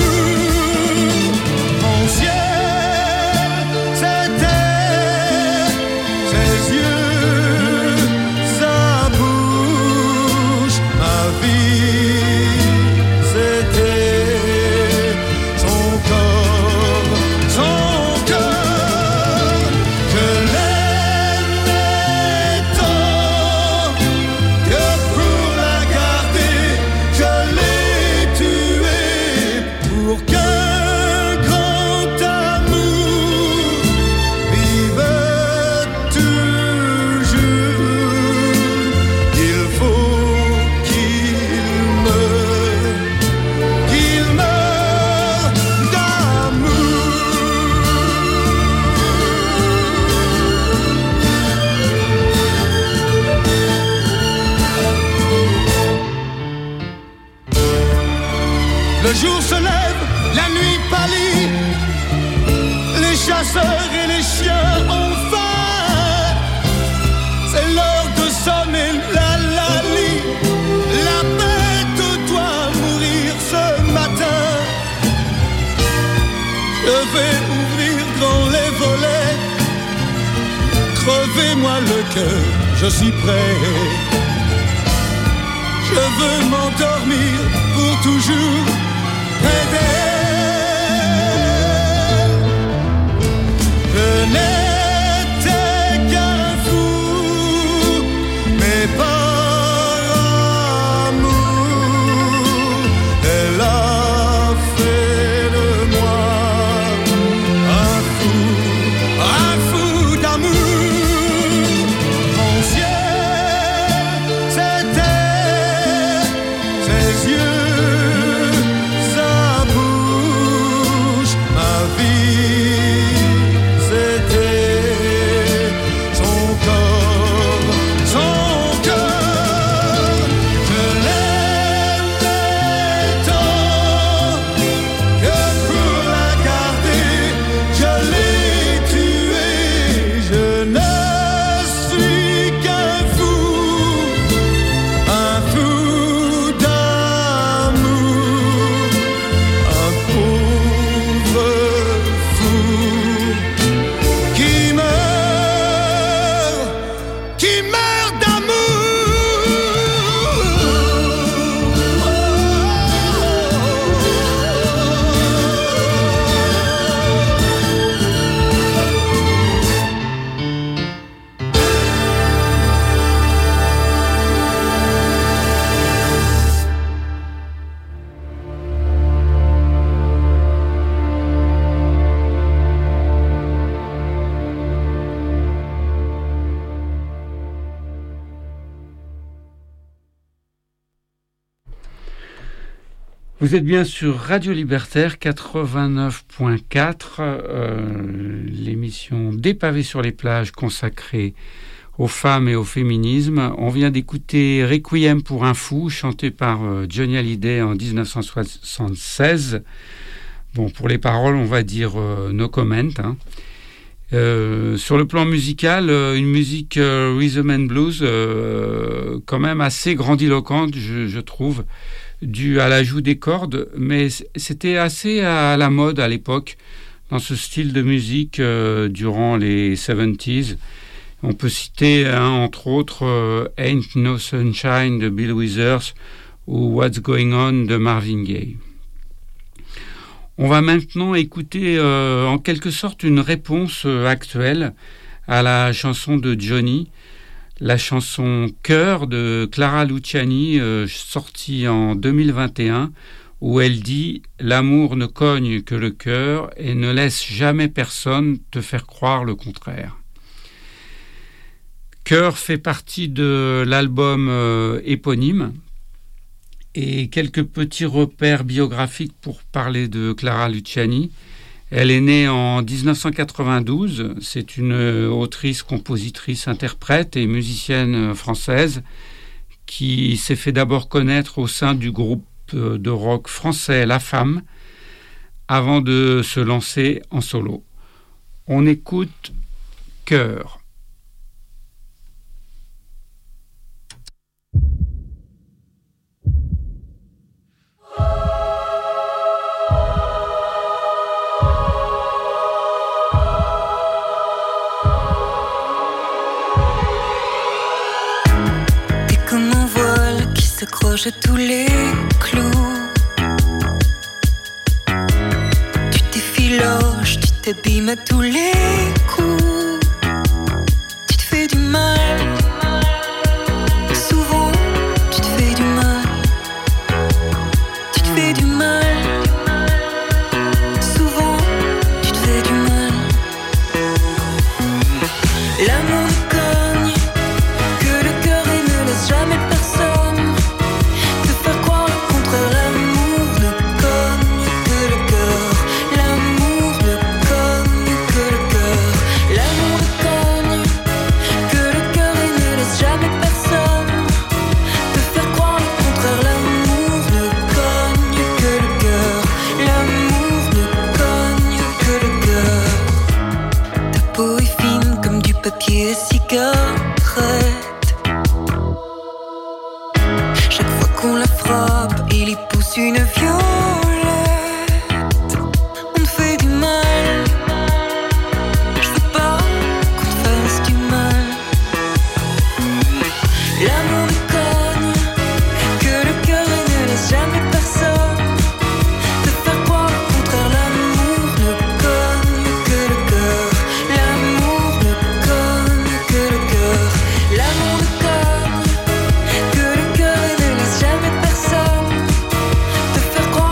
Mon ciel, c'était ses yeux, sa bouche, ma vie, c'était son corps, son cœur. Je l'aimais tant que pour la garder, je l'ai tuée pour qu'un grand amour vive toujours. Il faut qu'il meure d'amour. Le jour se lève, la nuit pâlit, les chasseurs et les chiens ont faim. C'est l'heure de sonner la lie. La bête doit mourir ce matin. Je vais ouvrir grand les volets, crevez-moi le cœur, je suis prêt. Je veux m'endormir pour toujours près d'elle. Je n'étais qu'un fou, mais par amour, elle a fait de moi un fou d'amour. Mon ciel, c'était ses yeux, sa bouche, ma vie, c'était son corps, son cœur. Je l'aimais tant que pour la garder, je l'ai tuée. Je ne suis qu'un fou d'amour, un pauvre fou qui meurt d'amour. Vous êtes bien sur Radio Libertaire 89.4, l'émission Des pavés sur les plages consacrée aux femmes et au féminisme. On vient d'écouter Requiem pour un fou, chanté par Johnny Hallyday en 1976. Bon, pour les paroles, on va dire no comment. Hein. Sur le plan musical, une musique rhythm and blues quand même assez grandiloquente, je trouve, due à l'ajout des cordes, mais c'était assez à la mode à l'époque, dans ce style de musique durant les 70s. On peut citer, entre autres, Ain't No Sunshine de Bill Withers ou What's Going On de Marvin Gaye. On va maintenant écouter en quelque sorte une réponse actuelle à la chanson de Johnny, la chanson Cœur de Clara Luciani, sortie en 2021, où elle dit « L'amour ne cogne que le cœur et ne laisse jamais personne te faire croire le contraire ». Cœur fait partie de l'album éponyme, et quelques petits repères biographiques pour parler de Clara Luciani. Elle est née en 1992, c'est une autrice, compositrice, interprète et musicienne française qui s'est fait d'abord connaître au sein du groupe de rock français La Femme avant de se lancer en solo. On écoute Cœur. S'accroche à tous les clous. Tu t'effiloches, tu t'abîmes à tous les coups. Tu te fais du mal. Souvent, tu te fais du mal. Tu te fais du mal. Souvent, tu te fais du mal. L'amour ne cogne que le cœur et ne laisse jamais personne. Papier cigarette. Chaque fois qu'on la frappe, il y pousse une violette. On te fait du mal. Je veux pas qu'on te fasse du mal. L'amour ne cogne que le cœur et ne laisse jamais personne te faire croire le contraire. L'amour ne cogne que le cœur. L'amour ne cogne que le cœur. L'amour ne cogne que le cœur et ne laisse jamais personne te faire croire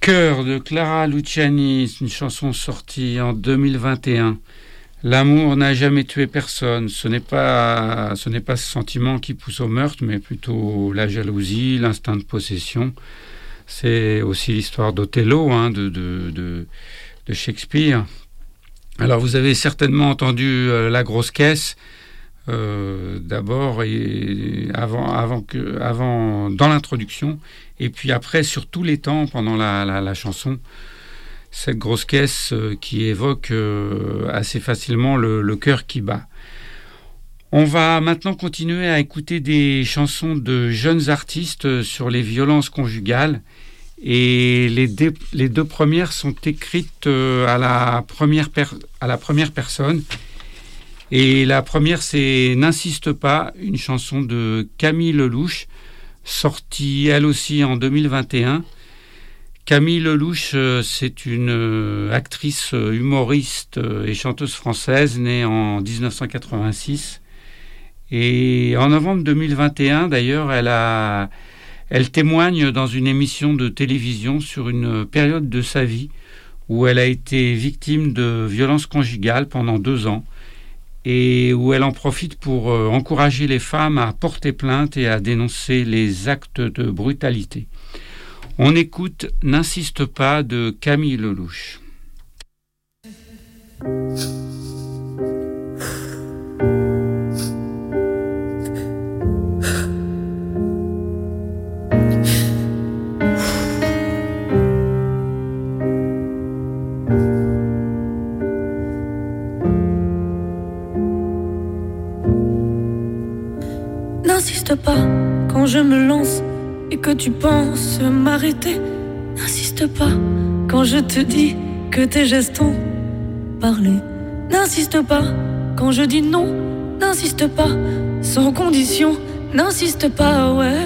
Cœur de Clara Luciani, une chanson sortie en 2021. L'amour n'a jamais tué personne. Ce n'est pas ce sentiment qui pousse au meurtre, mais plutôt la jalousie, l'instinct de possession. C'est aussi l'histoire d'Othello, de Shakespeare. Alors vous avez certainement entendu La Grosse Caisse. D'abord et avant dans l'introduction et puis après sur tous les temps pendant la chanson, cette grosse caisse qui évoque assez facilement le cœur qui bat. On va maintenant continuer à écouter des chansons de jeunes artistes sur les violences conjugales et les deux premières sont écrites à la première personne. Et la première, c'est N'insiste pas, une chanson de Camille Lelouch, sortie elle aussi en 2021. Camille Lelouch, c'est une actrice, humoriste et chanteuse française née en 1986. Et en novembre 2021, d'ailleurs, elle témoigne dans une émission de télévision sur une période de sa vie où elle a été victime de violences conjugales pendant 2 ans. Et où elle en profite pour encourager les femmes à porter plainte et à dénoncer les actes de brutalité. On écoute N'insiste pas de Camille Lelouch. N'insiste pas quand je me lance et que tu penses m'arrêter. N'insiste pas quand je te dis que tes gestes ont parlé. N'insiste pas quand je dis non. N'insiste pas sans condition. N'insiste pas, ouais.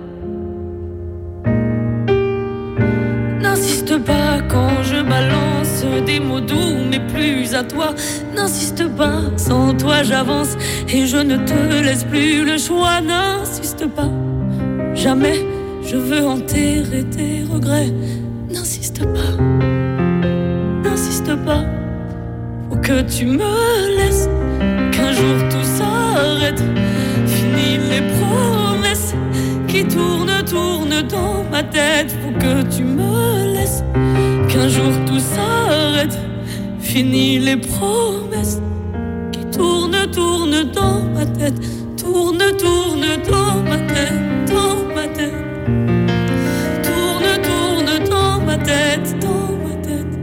N'insiste pas quand je balance des mots doux mais plus à toi. N'insiste pas, sans toi j'avance et je ne te laisse plus le choix. N'insiste pas, jamais je veux enterrer tes regrets. N'insiste pas, n'insiste pas, faut que tu me laisses, qu'un jour tout s'arrête. Fini les promesses qui tournent dans ma tête. Faut que tu me laisses, qu'un jour tout s'arrête. Fini les promesses qui tournent dans ma tête. Tourne dans ma tête, dans ma tête. Tourne dans ma tête, dans ma tête.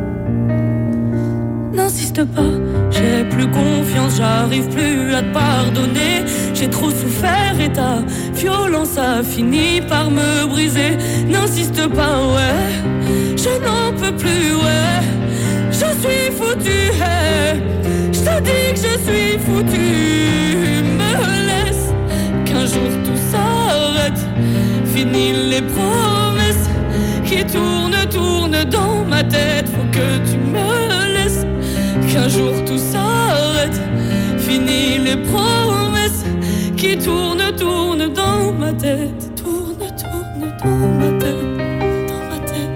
N'insiste pas, j'ai plus confiance, j'arrive plus à te pardonner. J'ai trop souffert et ta violence a fini par me briser. N'insiste pas, ouais, je n'en peux plus, ouais. Je suis foutu, hey. Je te dis que je suis foutu. Me laisse, qu'un jour tout s'arrête. Fini les promesses qui tournent dans ma tête. Faut que tu me laisses, qu'un jour tout s'arrête. Fini les promesses qui tournent dans ma tête. Tourne dans ma tête, dans ma tête.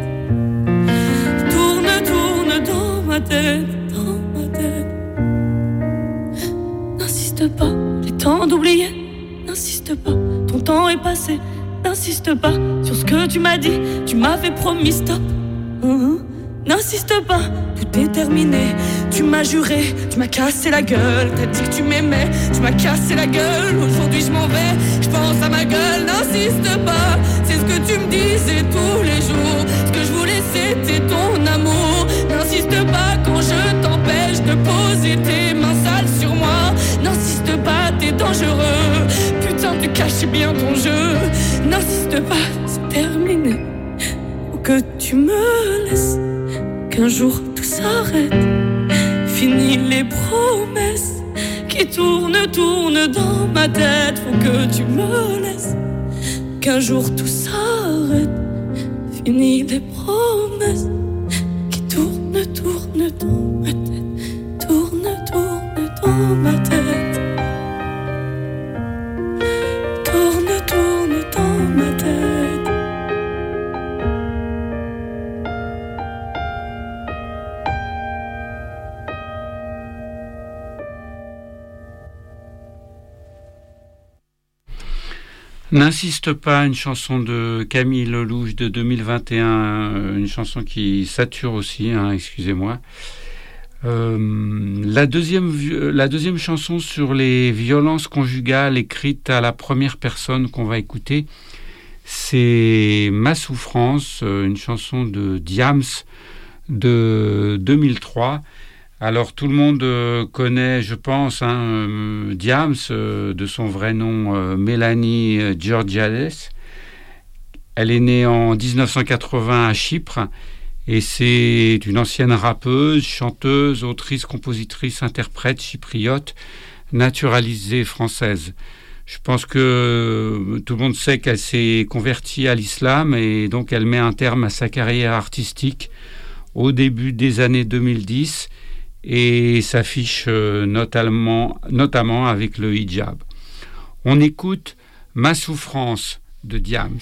Tourne dans ma tête, dans ma tête. N'insiste pas, j'ai tant d'oublier. N'insiste pas, ton temps est passé. N'insiste pas sur ce que tu m'as dit. Tu m'avais promis stop. N'insiste pas, tout est terminé. Tu m'as juré, tu m'as cassé la gueule. T'as dit que tu m'aimais, tu m'as cassé la gueule. Aujourd'hui je m'en vais, je pense à ma gueule. N'insiste pas, c'est ce que tu me disais tous les jours. Ce que je voulais c'était ton amour. N'insiste pas quand je t'empêche de poser tes mains sales sur moi. N'insiste pas, t'es dangereux. Putain tu caches bien ton jeu. N'insiste pas, c'est terminé. Faut que tu me laisses, qu'un jour tout s'arrête. Fini les promesses qui tournent dans ma tête. Faut que tu me laisses, qu'un jour tout s'arrête. Fini les promesses qui tournent dans ma tête. Tourne dans ma tête. Tourne dans ma tête. N'insiste pas, une chanson de Camille Lelouch de 2021, une chanson qui sature aussi, excusez-moi. La deuxième chanson sur les violences conjugales écrite à la première personne qu'on va écouter, c'est Ma souffrance, une chanson de Diams de 2003. Alors tout le monde connaît, je pense, Diams, de son vrai nom Mélanie Georgiades. Elle est née en 1980 à Chypre et c'est une ancienne rappeuse, chanteuse, autrice, compositrice, interprète chypriote, naturalisée française. Je pense que tout le monde sait qu'elle s'est convertie à l'islam et donc elle met un terme à sa carrière artistique au début des années 2010 et s'affiche notamment avec le hijab. On écoute Ma souffrance de Diams.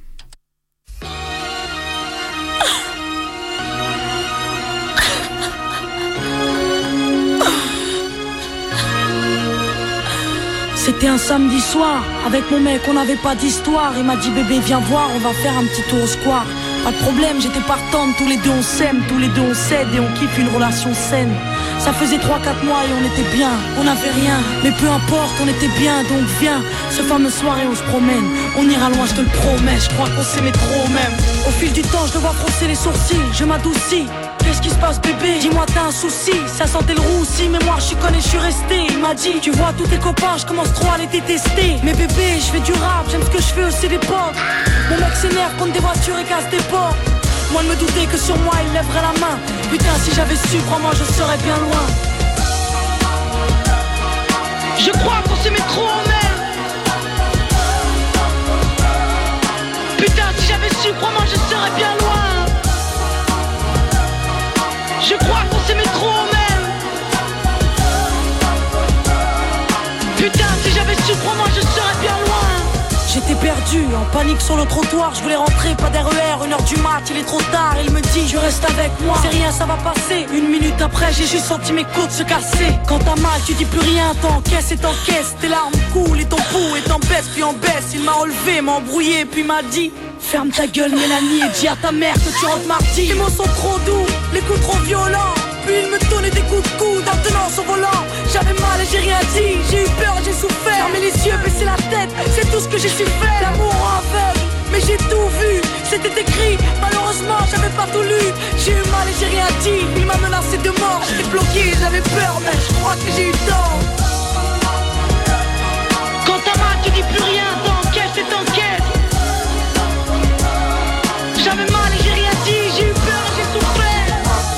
C'était un samedi soir, avec mon mec on n'avait pas d'histoire. Il m'a dit bébé viens voir, on va faire un petit tour au square. Pas de problème, j'étais partante, tous les deux on s'aime, tous les deux on cède et on kiffe une relation saine. Ça faisait 3-4 mois et on était bien, on n'avait rien, mais peu importe, on était bien, donc viens. Ce fameux soir et on se promène, on ira loin, je te le promets, je crois qu'on s'aimait trop même. Au fil du temps, je le vois froncer les sourcils, je m'adoucis. Qu'est-ce qui se passe bébé? Dis-moi t'as un souci. Ça sentait le roussi mais moi je suis connu, je suis resté. Il m'a dit tu vois tous tes copains je commence trop à les détester. Mais bébé je fais du rap, j'aime ce que je fais aussi des potes. Mon mec s'énerve contre des voitures et casse des portes. Moi de me douter que sur moi il lèverait la main. Putain si j'avais su, crois-moi je serais bien loin. Je crois qu'on s'aimait trop en mer. Putain si j'avais su, crois-moi je serais bien loin. Je crois qu'on s'aimait trop même. Putain si j'avais su, crois-moi je serais bien loin. J'étais perdu, en panique sur le trottoir. Je voulais rentrer, pas d'RER, 1h du mat, il est trop tard. Il me dit, tu restes avec moi, c'est rien, ça va passer. Une minute après, j'ai juste senti mes côtes se casser. Quand t'as mal, tu dis plus rien, t'encaisses et t'encaisses. Tes larmes coulent et ton pouls est en baisse, puis en baisse. Il m'a relevé, m'a embrouillé, puis m'a dit ferme ta gueule Mélanie et dis à ta mère que tu rentres mardi. Les mots sont trop doux, les coups trop violents. Puis il me donnait des coups de coude en tenant son volant. J'avais mal et j'ai rien dit, j'ai eu peur et j'ai souffert. Fermer les yeux, baisser la tête, c'est tout ce que j'ai su faire. L'amour aveugle, mais j'ai tout vu. C'était écrit, malheureusement j'avais pas tout lu. J'ai eu mal et j'ai rien dit, il m'a menacé de mort. J'étais bloqué, j'avais peur mais je crois que j'ai eu tort. Quand t'as mal tu dis plus rien, t'encaisses et t'encaisses. J'avais mal et j'ai rien dit, j'ai eu peur et j'ai souffert.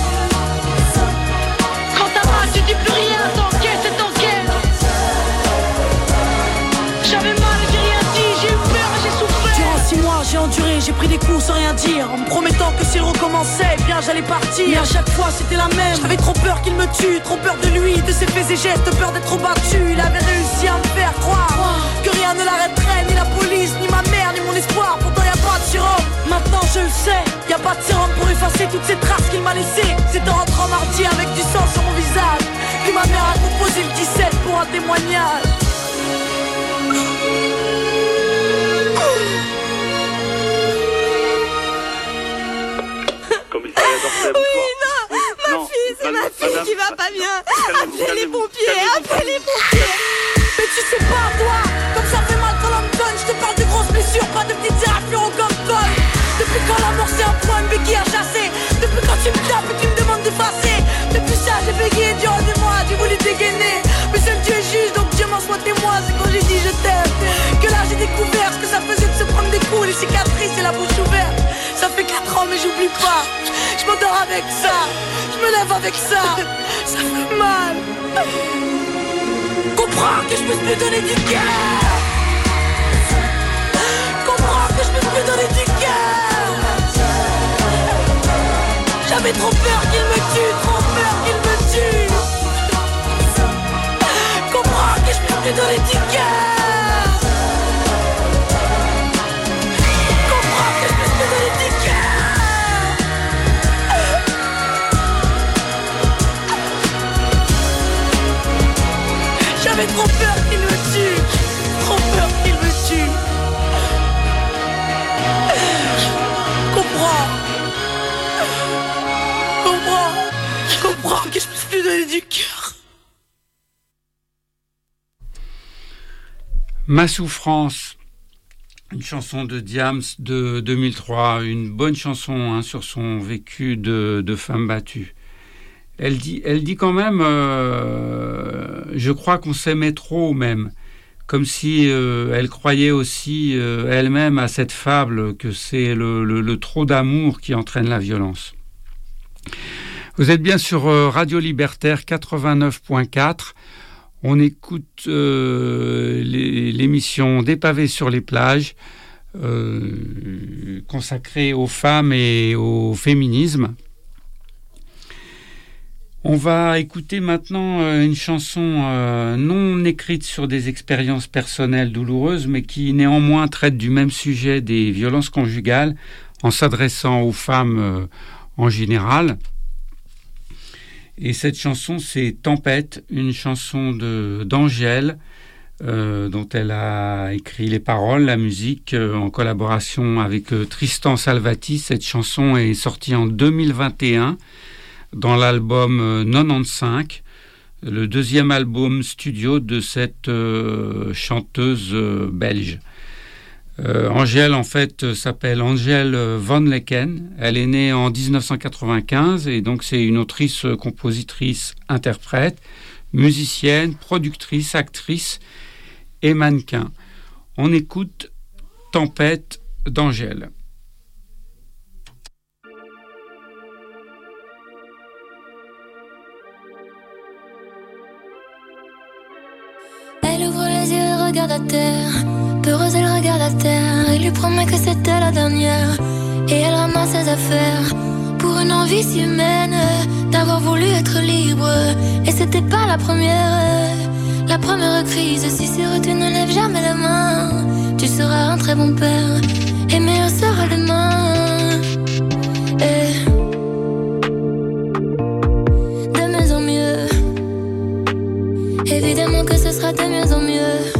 Quand t'as mal tu dis plus rien, t'encaisses et t'encaisses. J'avais mal et j'ai rien dit, j'ai eu peur et j'ai souffert. Durant 6 mois j'ai enduré, j'ai pris des coups sans rien dire, en me promettant que s'il recommençait, eh bien j'allais partir. Mais à chaque fois c'était la même, j'avais trop peur qu'il me tue, trop peur de lui, de ses faits et gestes, peur d'être battu. Il avait réussi à me faire croire que rien ne l'arrêterait, ni la police, ni ma mère, ni mon espoir. Pourtant y'a pas de sérum, maintenant je le sais. Y'a pas de sérum pour effacer toutes ces traces qu'il m'a laissées. C'est en rentrant mardi avec du sang sur mon visage que ma mère a composé le 17 pour un témoignage. Oui, non, ma fille, c'est ma fille qui va pas bien. Appelez les pompiers, appelez les pompiers. Mais tu sais pas toi, comme ça fait mal quand l'on me donne. Je te parle de grosses blessures, pas de petites éraflures au gomme-colle. Depuis quand l'amour c'est un point, une béquille à chasser. Depuis quand tu me tapes et tu me demandes d'effacer. Depuis ça j'ai bégayé du haut de moi, j'ai voulu dégainer. Mais seul Dieu est juge, donc Dieu m'en soit témoin. C'est quand j'ai dit je t'aime que là j'ai découvert ce que ça faisait de se prendre des coups, les cicatrices et la bouche ouverte. Ça fait 4 ans mais j'oublie pas. Je m'endors avec ça, je me lève avec ça. Ça fait mal. Comprends que je peux plus donner du cœur. Comprends que je peux plus donner du cœur. J'avais trop peur qu'il me tue, trop peur qu'il me tue. Comprends que je peux plus donner du cœur. Comprends que je peux plus donner du cœur. J'avais trop peur qu'il me tue, trop peur qu'il me tue. Ma souffrance, une chanson de Diams de 2003, une bonne chanson sur son vécu de femme battue. Elle dit quand même, je crois qu'on s'aimait trop même, comme si elle croyait aussi elle-même à cette fable que c'est le trop d'amour qui entraîne la violence. Vous êtes bien sur Radio Libertaire 89.4. On écoute l'émission Des pavés sur les plages, consacrée aux femmes et au féminisme. On va écouter maintenant une chanson non écrite sur des expériences personnelles douloureuses, mais qui néanmoins traite du même sujet des violences conjugales, en s'adressant aux femmes en général. Et cette chanson, c'est Tempête, une chanson d'Angèle, dont elle a écrit les paroles, la musique, en collaboration avec Tristan Salvati. Cette chanson est sortie en 2021 dans l'album 95, le deuxième album studio de cette chanteuse belge. Angèle, en fait, s'appelle Angèle Van Lecken. Elle est née en 1995 et donc c'est une autrice, compositrice, interprète, musicienne, productrice, actrice et mannequin. On écoute Tempête d'Angèle. Elle ouvre les yeux et regarde à terre. Peureuse, elle regarde à terre. Elle lui promet que c'était la dernière. Et elle ramasse ses affaires. Pour une envie si humaine d'avoir voulu être libre. Et c'était pas la première. La première crise. Si c'est vrai, tu ne lèves jamais la main. Tu seras un très bon père. Et meilleur sera demain. Et de mieux en mieux. Évidemment que ce sera de mieux en mieux.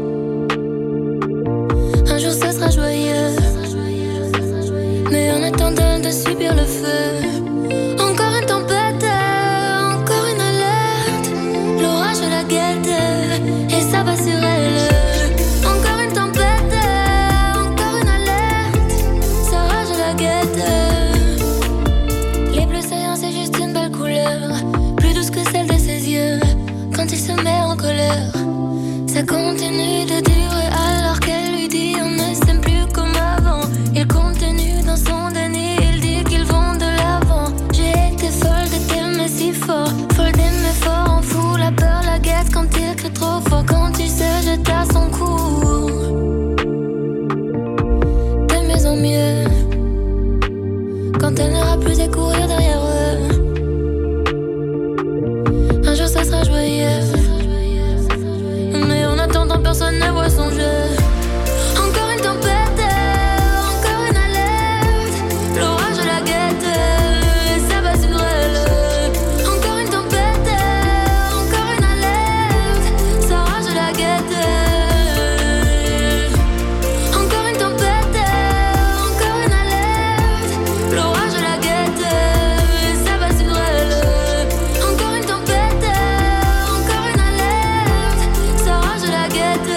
Un jour ce sera joyeux. Mais en attendant de subir le feu. Encore une tempête, encore une alerte. L'orage la guette et ça va sur elle. Encore une tempête, encore une alerte. Ça rage la guette. Les bleus saillants c'est juste une belle couleur. Plus douce que celle de ses yeux. Quand il se met en colère, ça continue de durer alors qu'elle lui dit on ne s'aime plus comme avant. Il continue dans son déni, il dit qu'ils vont de l'avant. J'ai été folle de t'aimer si fort, folle d'aimer fort, en fou la peur, la guette quand il crie trop fort, quand il se jette à son cou. De mieux en mieux, quand elle n'aura plus à courir derrière eux. Un jour ça sera joyeux. Mais en attendant personne ne voit son jeu. Encore une tempête, encore une alerte. L'orage la guette et ça va sur elle. Encore une tempête, encore une alerte. Ça rage la guette. Encore une tempête, encore une alerte. L'orage la guette et ça va sur elle. Encore une tempête, encore une alerte. Ça rage la guette.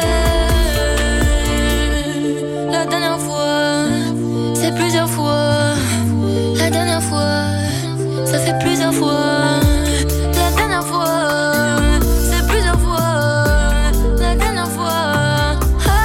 La dernière fois, c'est plusieurs fois. La dernière fois, ça fait plusieurs fois. La dernière fois, c'est plusieurs fois. La dernière fois.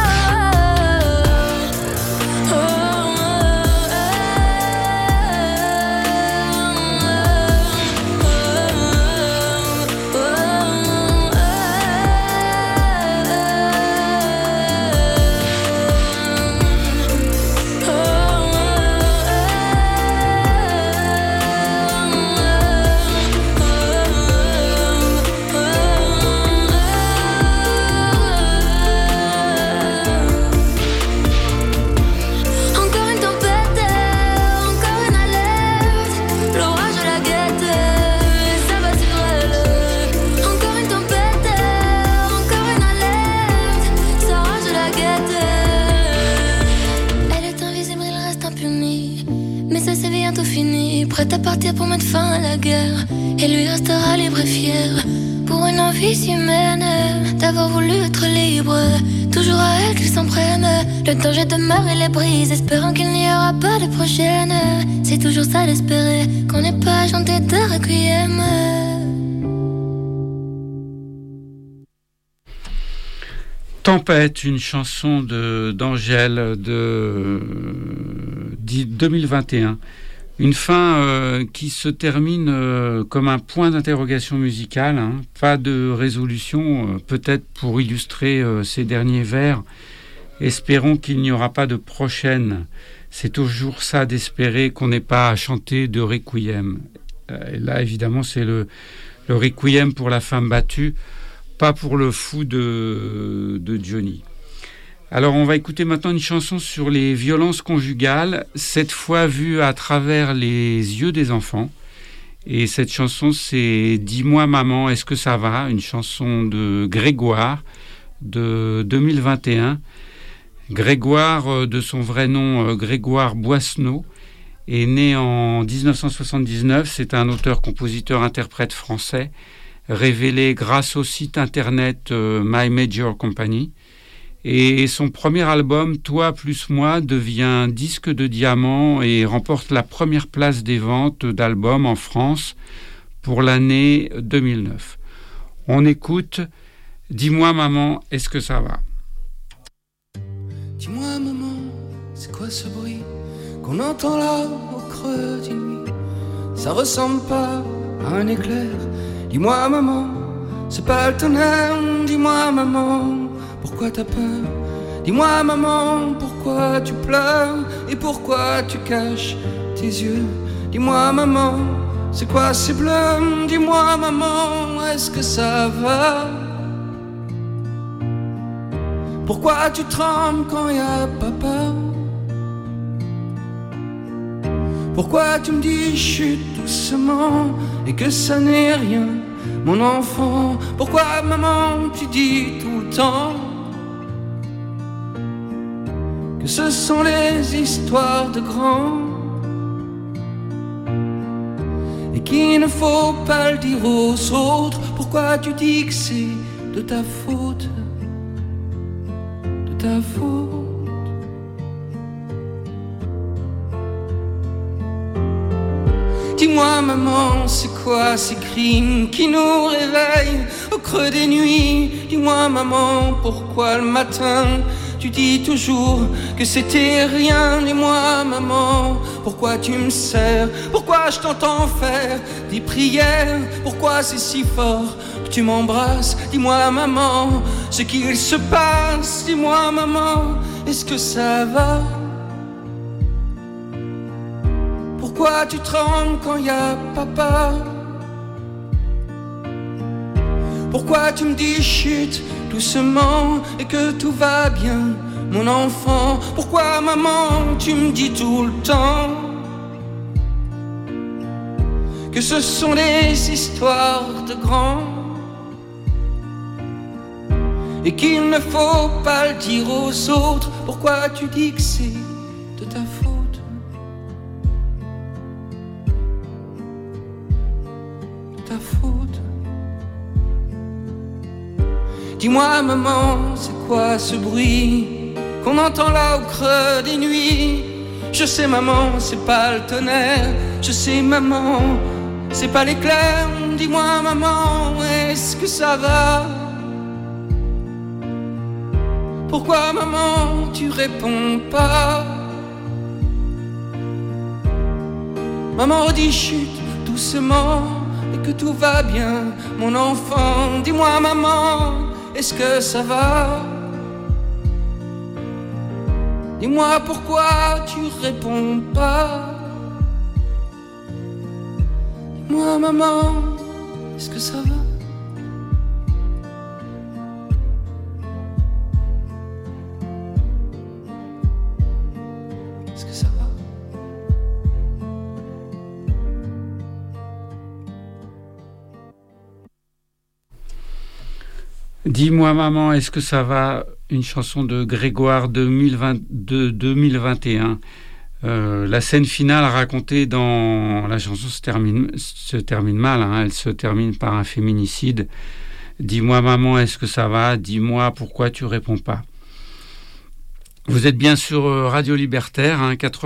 Encore une tempête, encore une alerte. L'orage la guette et ça va sur elle. Encore une tempête, encore une alerte. Ça rage la guette. Elle est invisible, il reste impuni. Mais ça c'est bientôt fini. Prête à partir pour mettre fin à la guerre. Et lui restera libre et fier. Pour une envie si humaine d'avoir voulu être libre. Toujours s'en prennent. Le danger demeure et les brise, espérant qu'il n'y aura pas de prochaine. C'est toujours ça d'espérer qu'on n'ait pas chanté de requiem. Tempête, une chanson d'Angèle de 2021. Une fin qui se termine comme un point d'interrogation musicale, hein. Pas de résolution, peut-être pour illustrer ces derniers vers. Espérons qu'il n'y aura pas de prochaine. C'est toujours ça d'espérer qu'on n'ait pas à chanter de requiem. Et là, évidemment, c'est le requiem pour la femme battue, pas pour le fou de Johnny. Alors, on va écouter maintenant une chanson sur les violences conjugales, cette fois vue à travers les yeux des enfants. Et cette chanson, c'est « Dis-moi maman, est-ce que ça va ?» Une chanson de Grégoire de 2021. Grégoire, de son vrai nom Grégoire Boissneau, est né en 1979. C'est un auteur-compositeur-interprète français, révélé grâce au site internet My Major Company. Et son premier album, Toi plus moi, devient disque de diamant et remporte la première place des ventes d'albums en France pour l'année 2009. On écoute « Dis-moi maman, est-ce que ça va ?» Dis-moi maman, c'est quoi ce bruit qu'on entend là au creux d'une nuit? Ça ressemble pas à un éclair. Dis-moi maman, c'est pas le tonnerre. Dis-moi maman, pourquoi t'as peur? Dis-moi maman, pourquoi tu pleures? Et pourquoi tu caches tes yeux? Dis-moi maman, c'est quoi ces bleus? Dis-moi maman, est-ce que ça va? Pourquoi tu trembles quand y a papa? Pourquoi tu me dis chute doucement et que ça n'est rien, mon enfant? Pourquoi maman tu dis tout le temps que ce sont les histoires de grands et qu'il ne faut pas le dire aux autres? Pourquoi tu dis que c'est de ta faute? De ta faute. Dis-moi maman, c'est quoi ces crimes qui nous réveillent au creux des nuits? Dis-moi maman, pourquoi le matin tu dis toujours que c'était rien? Dis-moi maman, pourquoi tu me serres? Pourquoi je t'entends faire des prières? Pourquoi c'est si fort que tu m'embrasses? Dis-moi maman, ce qu'il se passe. Dis-moi maman, est-ce que ça va? Pourquoi tu trembles quand y a papa? Pourquoi tu me dis chute doucement et que tout va bien, mon enfant? Pourquoi maman tu me dis tout le temps que ce sont des histoires de grands et qu'il ne faut pas le dire aux autres? Pourquoi tu dis que c'est de ta faute? Ta faute. Dis-moi maman, c'est quoi ce bruit qu'on entend là au creux des nuits? Je sais maman, c'est pas le tonnerre. Je sais maman, c'est pas l'éclair. Dis-moi maman, est-ce que ça va? Pourquoi maman tu réponds pas? Maman redit chute doucement et que tout va bien, mon enfant. Dis-moi maman, est-ce que ça va? Dis-moi pourquoi tu réponds pas? Dis-moi maman, est-ce que ça va? Est-ce que ça va? Dis-moi maman, est-ce que ça va? Une chanson de Grégoire de 2021. La scène finale racontée dans la chanson se termine mal, hein. Elle se termine par un féminicide. Dis-moi maman, est-ce que ça va? Dis-moi pourquoi tu réponds pas? Vous êtes bien sur Radio Libertaire,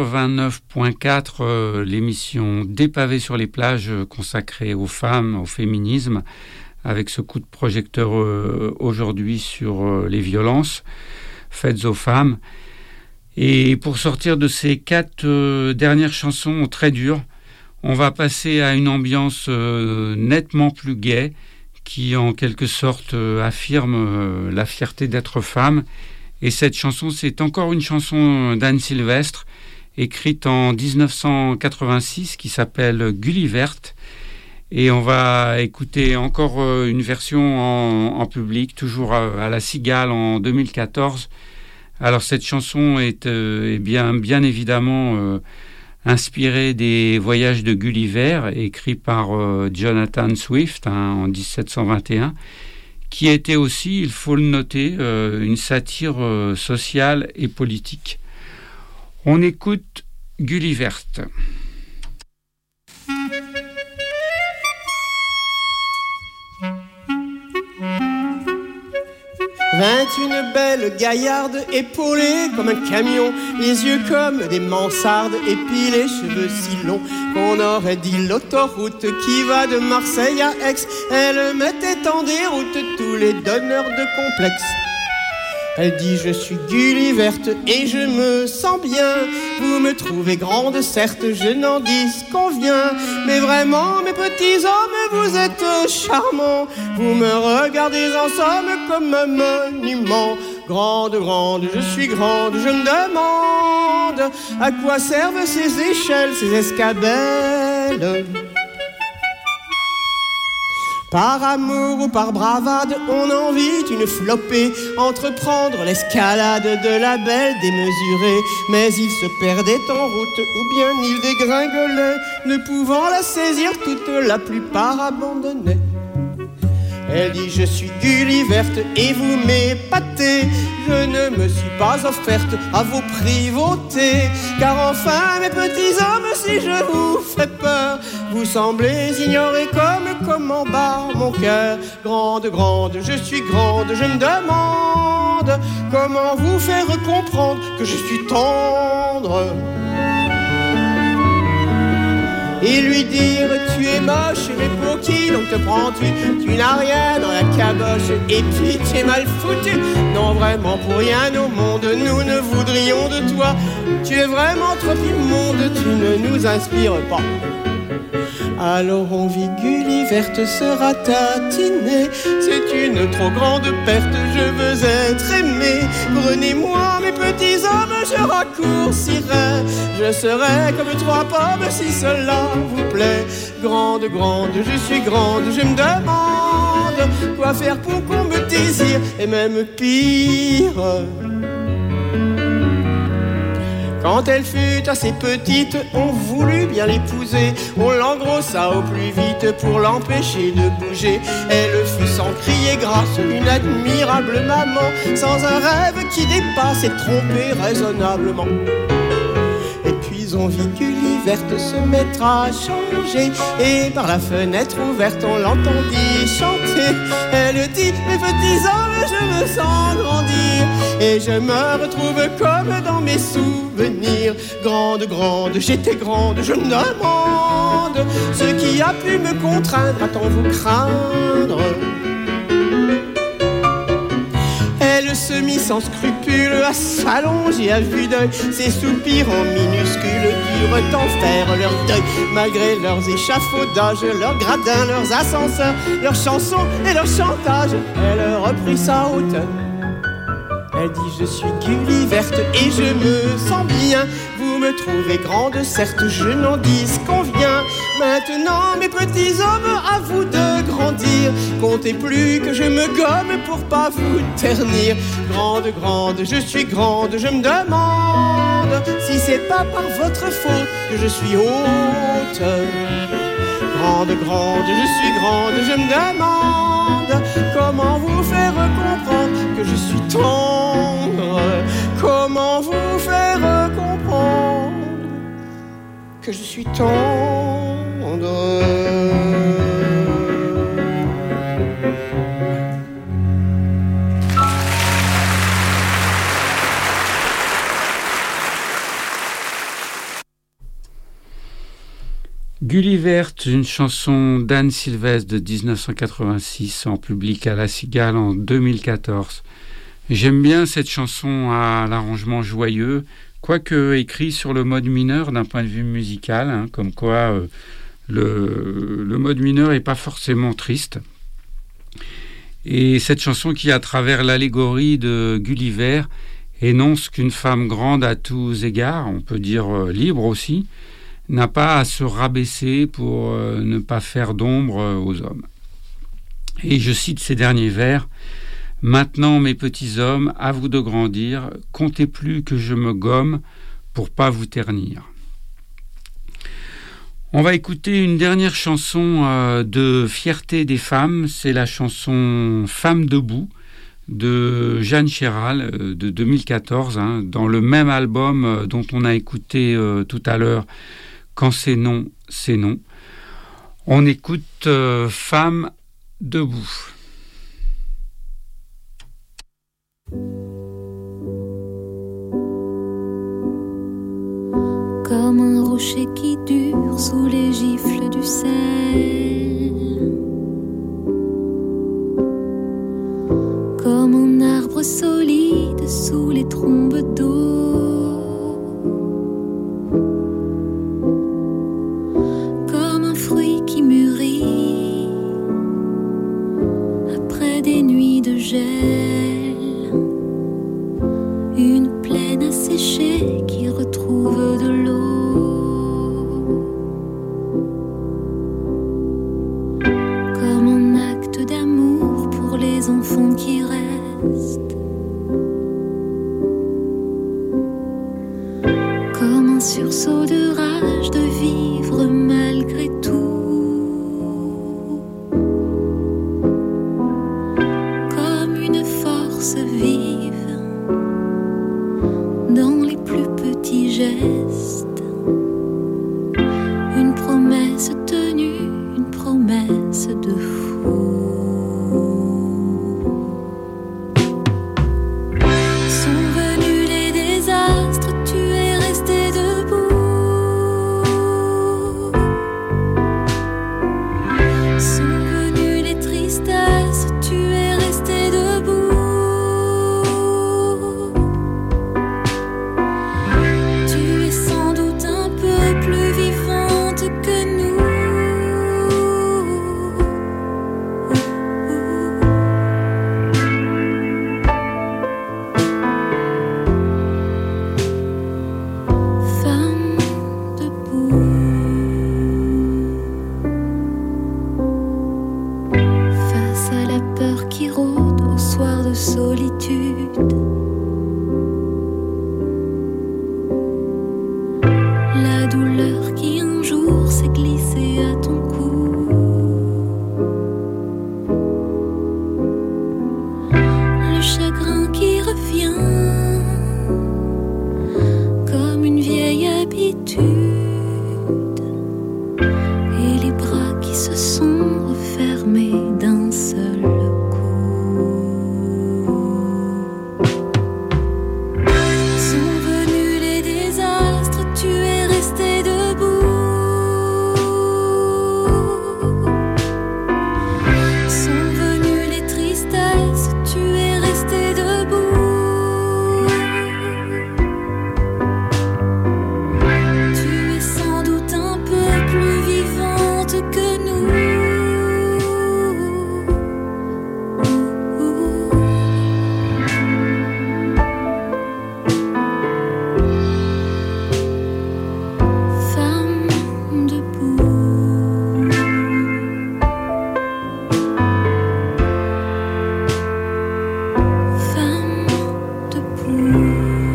89.4, l'émission Des pavés sur les plages consacrée aux femmes, au féminisme, avec ce coup de projecteur aujourd'hui sur les violences faites aux femmes. Et pour sortir de ces 4 dernières chansons très dures, on va passer à une ambiance nettement plus gaie qui en quelque sorte affirme la fierté d'être femme. Et cette chanson, c'est encore une chanson d'Anne Sylvestre, écrite en 1986, qui s'appelle Gulliverte. Et on va écouter encore une version en public, toujours à la Cigale en 2014. Alors cette chanson est bien évidemment inspirée des voyages de Gulliver, écrit par Jonathan Swift en 1721, qui était aussi, il faut le noter, une satire sociale et politique. On écoute Gulliverte. 21 belles gaillardes épaulées comme un camion, les yeux comme des mansardes et puis les cheveux si longs qu'on aurait dit l'autoroute qui va de Marseille à Aix. Elle mettait en déroute tous les donneurs de complexes. Elle dit je suis Gulliverte et je me sens bien. Vous me trouvez grande certes, je n'en disconviens, mais vraiment mes petits hommes vous êtes charmants. Vous me regardez en somme comme un monument. Grande, grande, je suis grande, je me demande à quoi servent ces échelles, ces escabelles. Par amour ou par bravade, on envie une flopée, entreprendre l'escalade de la belle démesurée. Mais il se perdait en route, ou bien il dégringolait, ne pouvant la saisir, toute la plupart abandonnaient. Elle dit je suis Gulliverte et vous m'épatez. Je ne me suis pas offerte à vos privautés, car enfin mes petits hommes, si je vous fais peur, vous semblez ignorer comment bat mon cœur. Grande, grande, je suis grande, je me demande comment vous faire comprendre que je suis tendre. Et lui dire tu es moche, mais pour qui donc te prends-tu? Tu n'as rien dans la caboche et puis tu es mal foutu. Non vraiment pour rien au monde nous ne voudrions de toi. Tu es vraiment trop immonde, tu ne nous inspires pas. Alors on vit Gulliverte se ratatiner. C'est une trop grande perte, je veux être aimé. Prenez-moi mes petits hommes, je raccourcirai. Je serai comme 3 pommes si cela vous plaît. Grande, grande, je suis grande, je me demande quoi faire pour qu'on me désire. Et même pire, quand elle fut assez petite, on voulut bien l'épouser. On l'engrossa au plus vite pour l'empêcher de bouger. Elle fut sans crier grâce, une admirable maman, sans un rêve qui dépasse et trompé raisonnablement. Et puis on vit Gulliverte se mettre à changer, et par la fenêtre ouverte on l'entendit chanter. Elle dit mes petits hommes, je me sens grandir, et je me retrouve comme dans mes souvenirs. Grande, grande, j'étais grande, je me demande ce qui a pu me contraindre à tant vous craindre. Elle se mit sans scrupule à s'allonger à vue d'œil. Ses soupirs en minuscules durent en faire leur deuil. Malgré leurs échafaudages, leurs gradins, leurs ascenseurs, leurs chansons et leurs chantages, elle reprit sa hauteur. Elle dit je suis Gulliverte et je me sens bien. Vous me trouvez grande, certes je n'en disconviens. Maintenant mes petits hommes, à vous de grandir. Comptez plus que je me gomme pour pas vous ternir. Grande, grande, je suis grande, je me demande si c'est pas par votre faute que je suis haute. Grande, grande, je suis grande, je me demande comment vous faire comprendre que je suis tendre. Comment vous faire comprendre que je suis tendre. Gulliver, une chanson d'Anne Sylvestre de 1986 en public à La Cigale en 2014. J'aime bien cette chanson à l'arrangement joyeux, quoique écrit sur le mode mineur d'un point de vue musical, hein, comme quoi le mode mineur n'est pas forcément triste. Et cette chanson qui, à travers l'allégorie de Gulliver, énonce qu'une femme grande à tous égards, on peut dire libre aussi, n'a pas à se rabaisser pour ne pas faire d'ombre aux hommes. Et je cite ces derniers vers: « Maintenant, mes petits hommes, à vous de grandir, comptez plus que je me gomme pour pas vous ternir. » On va écouter une dernière chanson de fierté des femmes, c'est la chanson « Femme debout » de Jeanne Chéral de 2014, hein, dans le même album dont on a écouté tout à l'heure « Quand c'est non, c'est non ». On écoute « Femme debout ». Comme un rocher qui dure sous les gifles du sel, comme un arbre solide sous les trombes d'eau, comme un fruit qui mûrit après des nuits de gel, une plaine asséchée qui retrouve de l'eau. Comme un acte d'amour pour les enfants qui restent, comme un sursaut de rage de vivre malgré tout, comme une force vive dans les plus petits gestes, une promesse tenue, une promesse de fou. Sont venus les désastres, tu es resté debout. Sont venues les tristesses, tu es resté debout. Tu es sans doute un peu plus vivante que nous. Femme debout, face à la peur qui rôde au soir de solitude, la douleur qui un jour s'est glissée à ton cou, le chagrin qui revient comme une vieille habitude, et les bras qui se sont refermés d'un seul coup. Sont venus les désastres, tu es resté debout. Sont venues les tristesses, tu es resté debout. Tu es sans doute un peu plus vivante que nous. Femme debout, femme debout.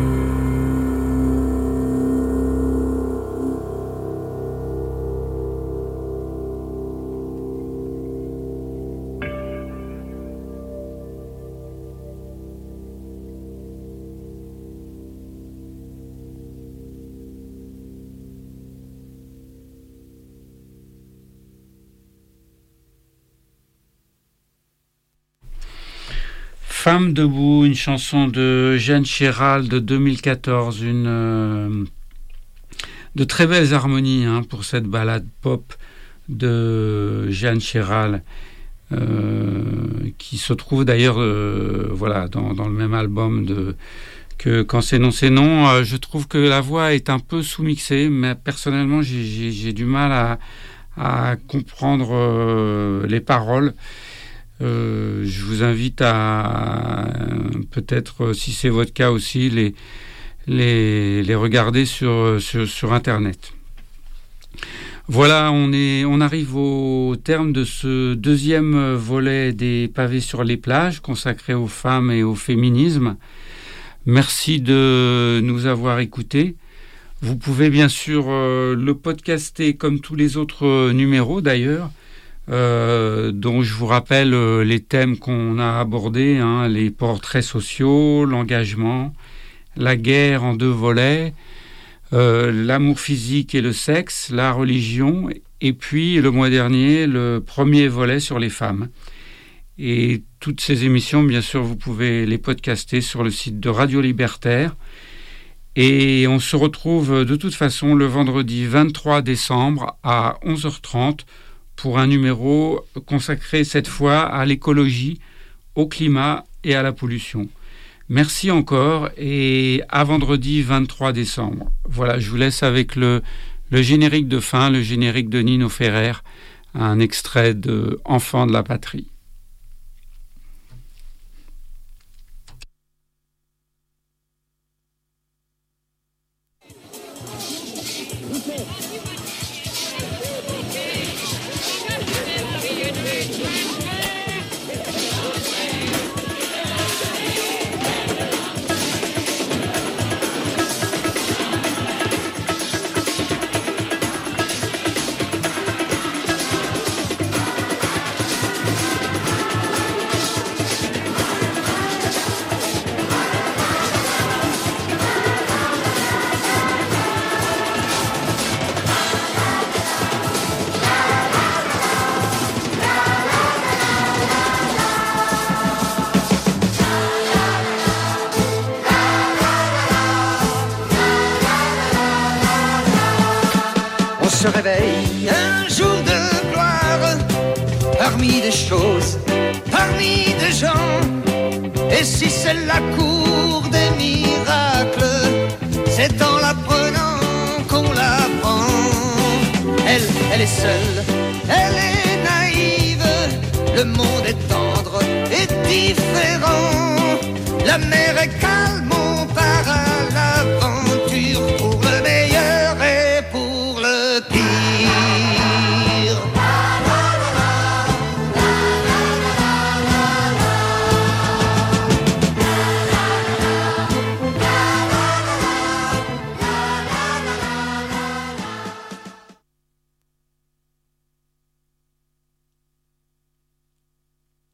Femme debout, une chanson de Jeanne Chéral de 2014, de très belles harmonies pour cette ballade pop de Jeanne Chéral, qui se trouve d'ailleurs dans le même album que Quand c'est non, c'est non. Je trouve que la voix est un peu sous-mixée, mais personnellement j'ai du mal à comprendre les paroles. Je vous invite à peut-être, si c'est votre cas aussi, les regarder sur Internet. Voilà, on arrive au terme de ce deuxième volet des pavés sur les plages consacré aux femmes et au féminisme. Merci de nous avoir écoutés. Vous pouvez bien sûr le podcaster comme tous les autres numéros d'ailleurs, dont je vous rappelle les thèmes qu'on a abordés, les portraits sociaux, l'engagement, la guerre en 2 volets, l'amour physique et le sexe, la religion, et puis le mois dernier, le premier volet sur les femmes. Et toutes ces émissions, bien sûr, vous pouvez les podcaster sur le site de Radio Libertaire. Et on se retrouve de toute façon le vendredi 23 décembre à 11h30 pour un numéro consacré cette fois à l'écologie, au climat et à la pollution. Merci encore et à vendredi 23 décembre. Voilà, je vous laisse avec le générique de fin, le générique de Nino Ferrer, un extrait de Enfants de la patrie. Se réveille un jour de gloire, parmi des choses, parmi des gens. Et si c'est la cour des miracles, c'est en l'apprenant qu'on l'apprend. Elle est seule, elle est naïve, le monde est tendre et différent. La mer est calme,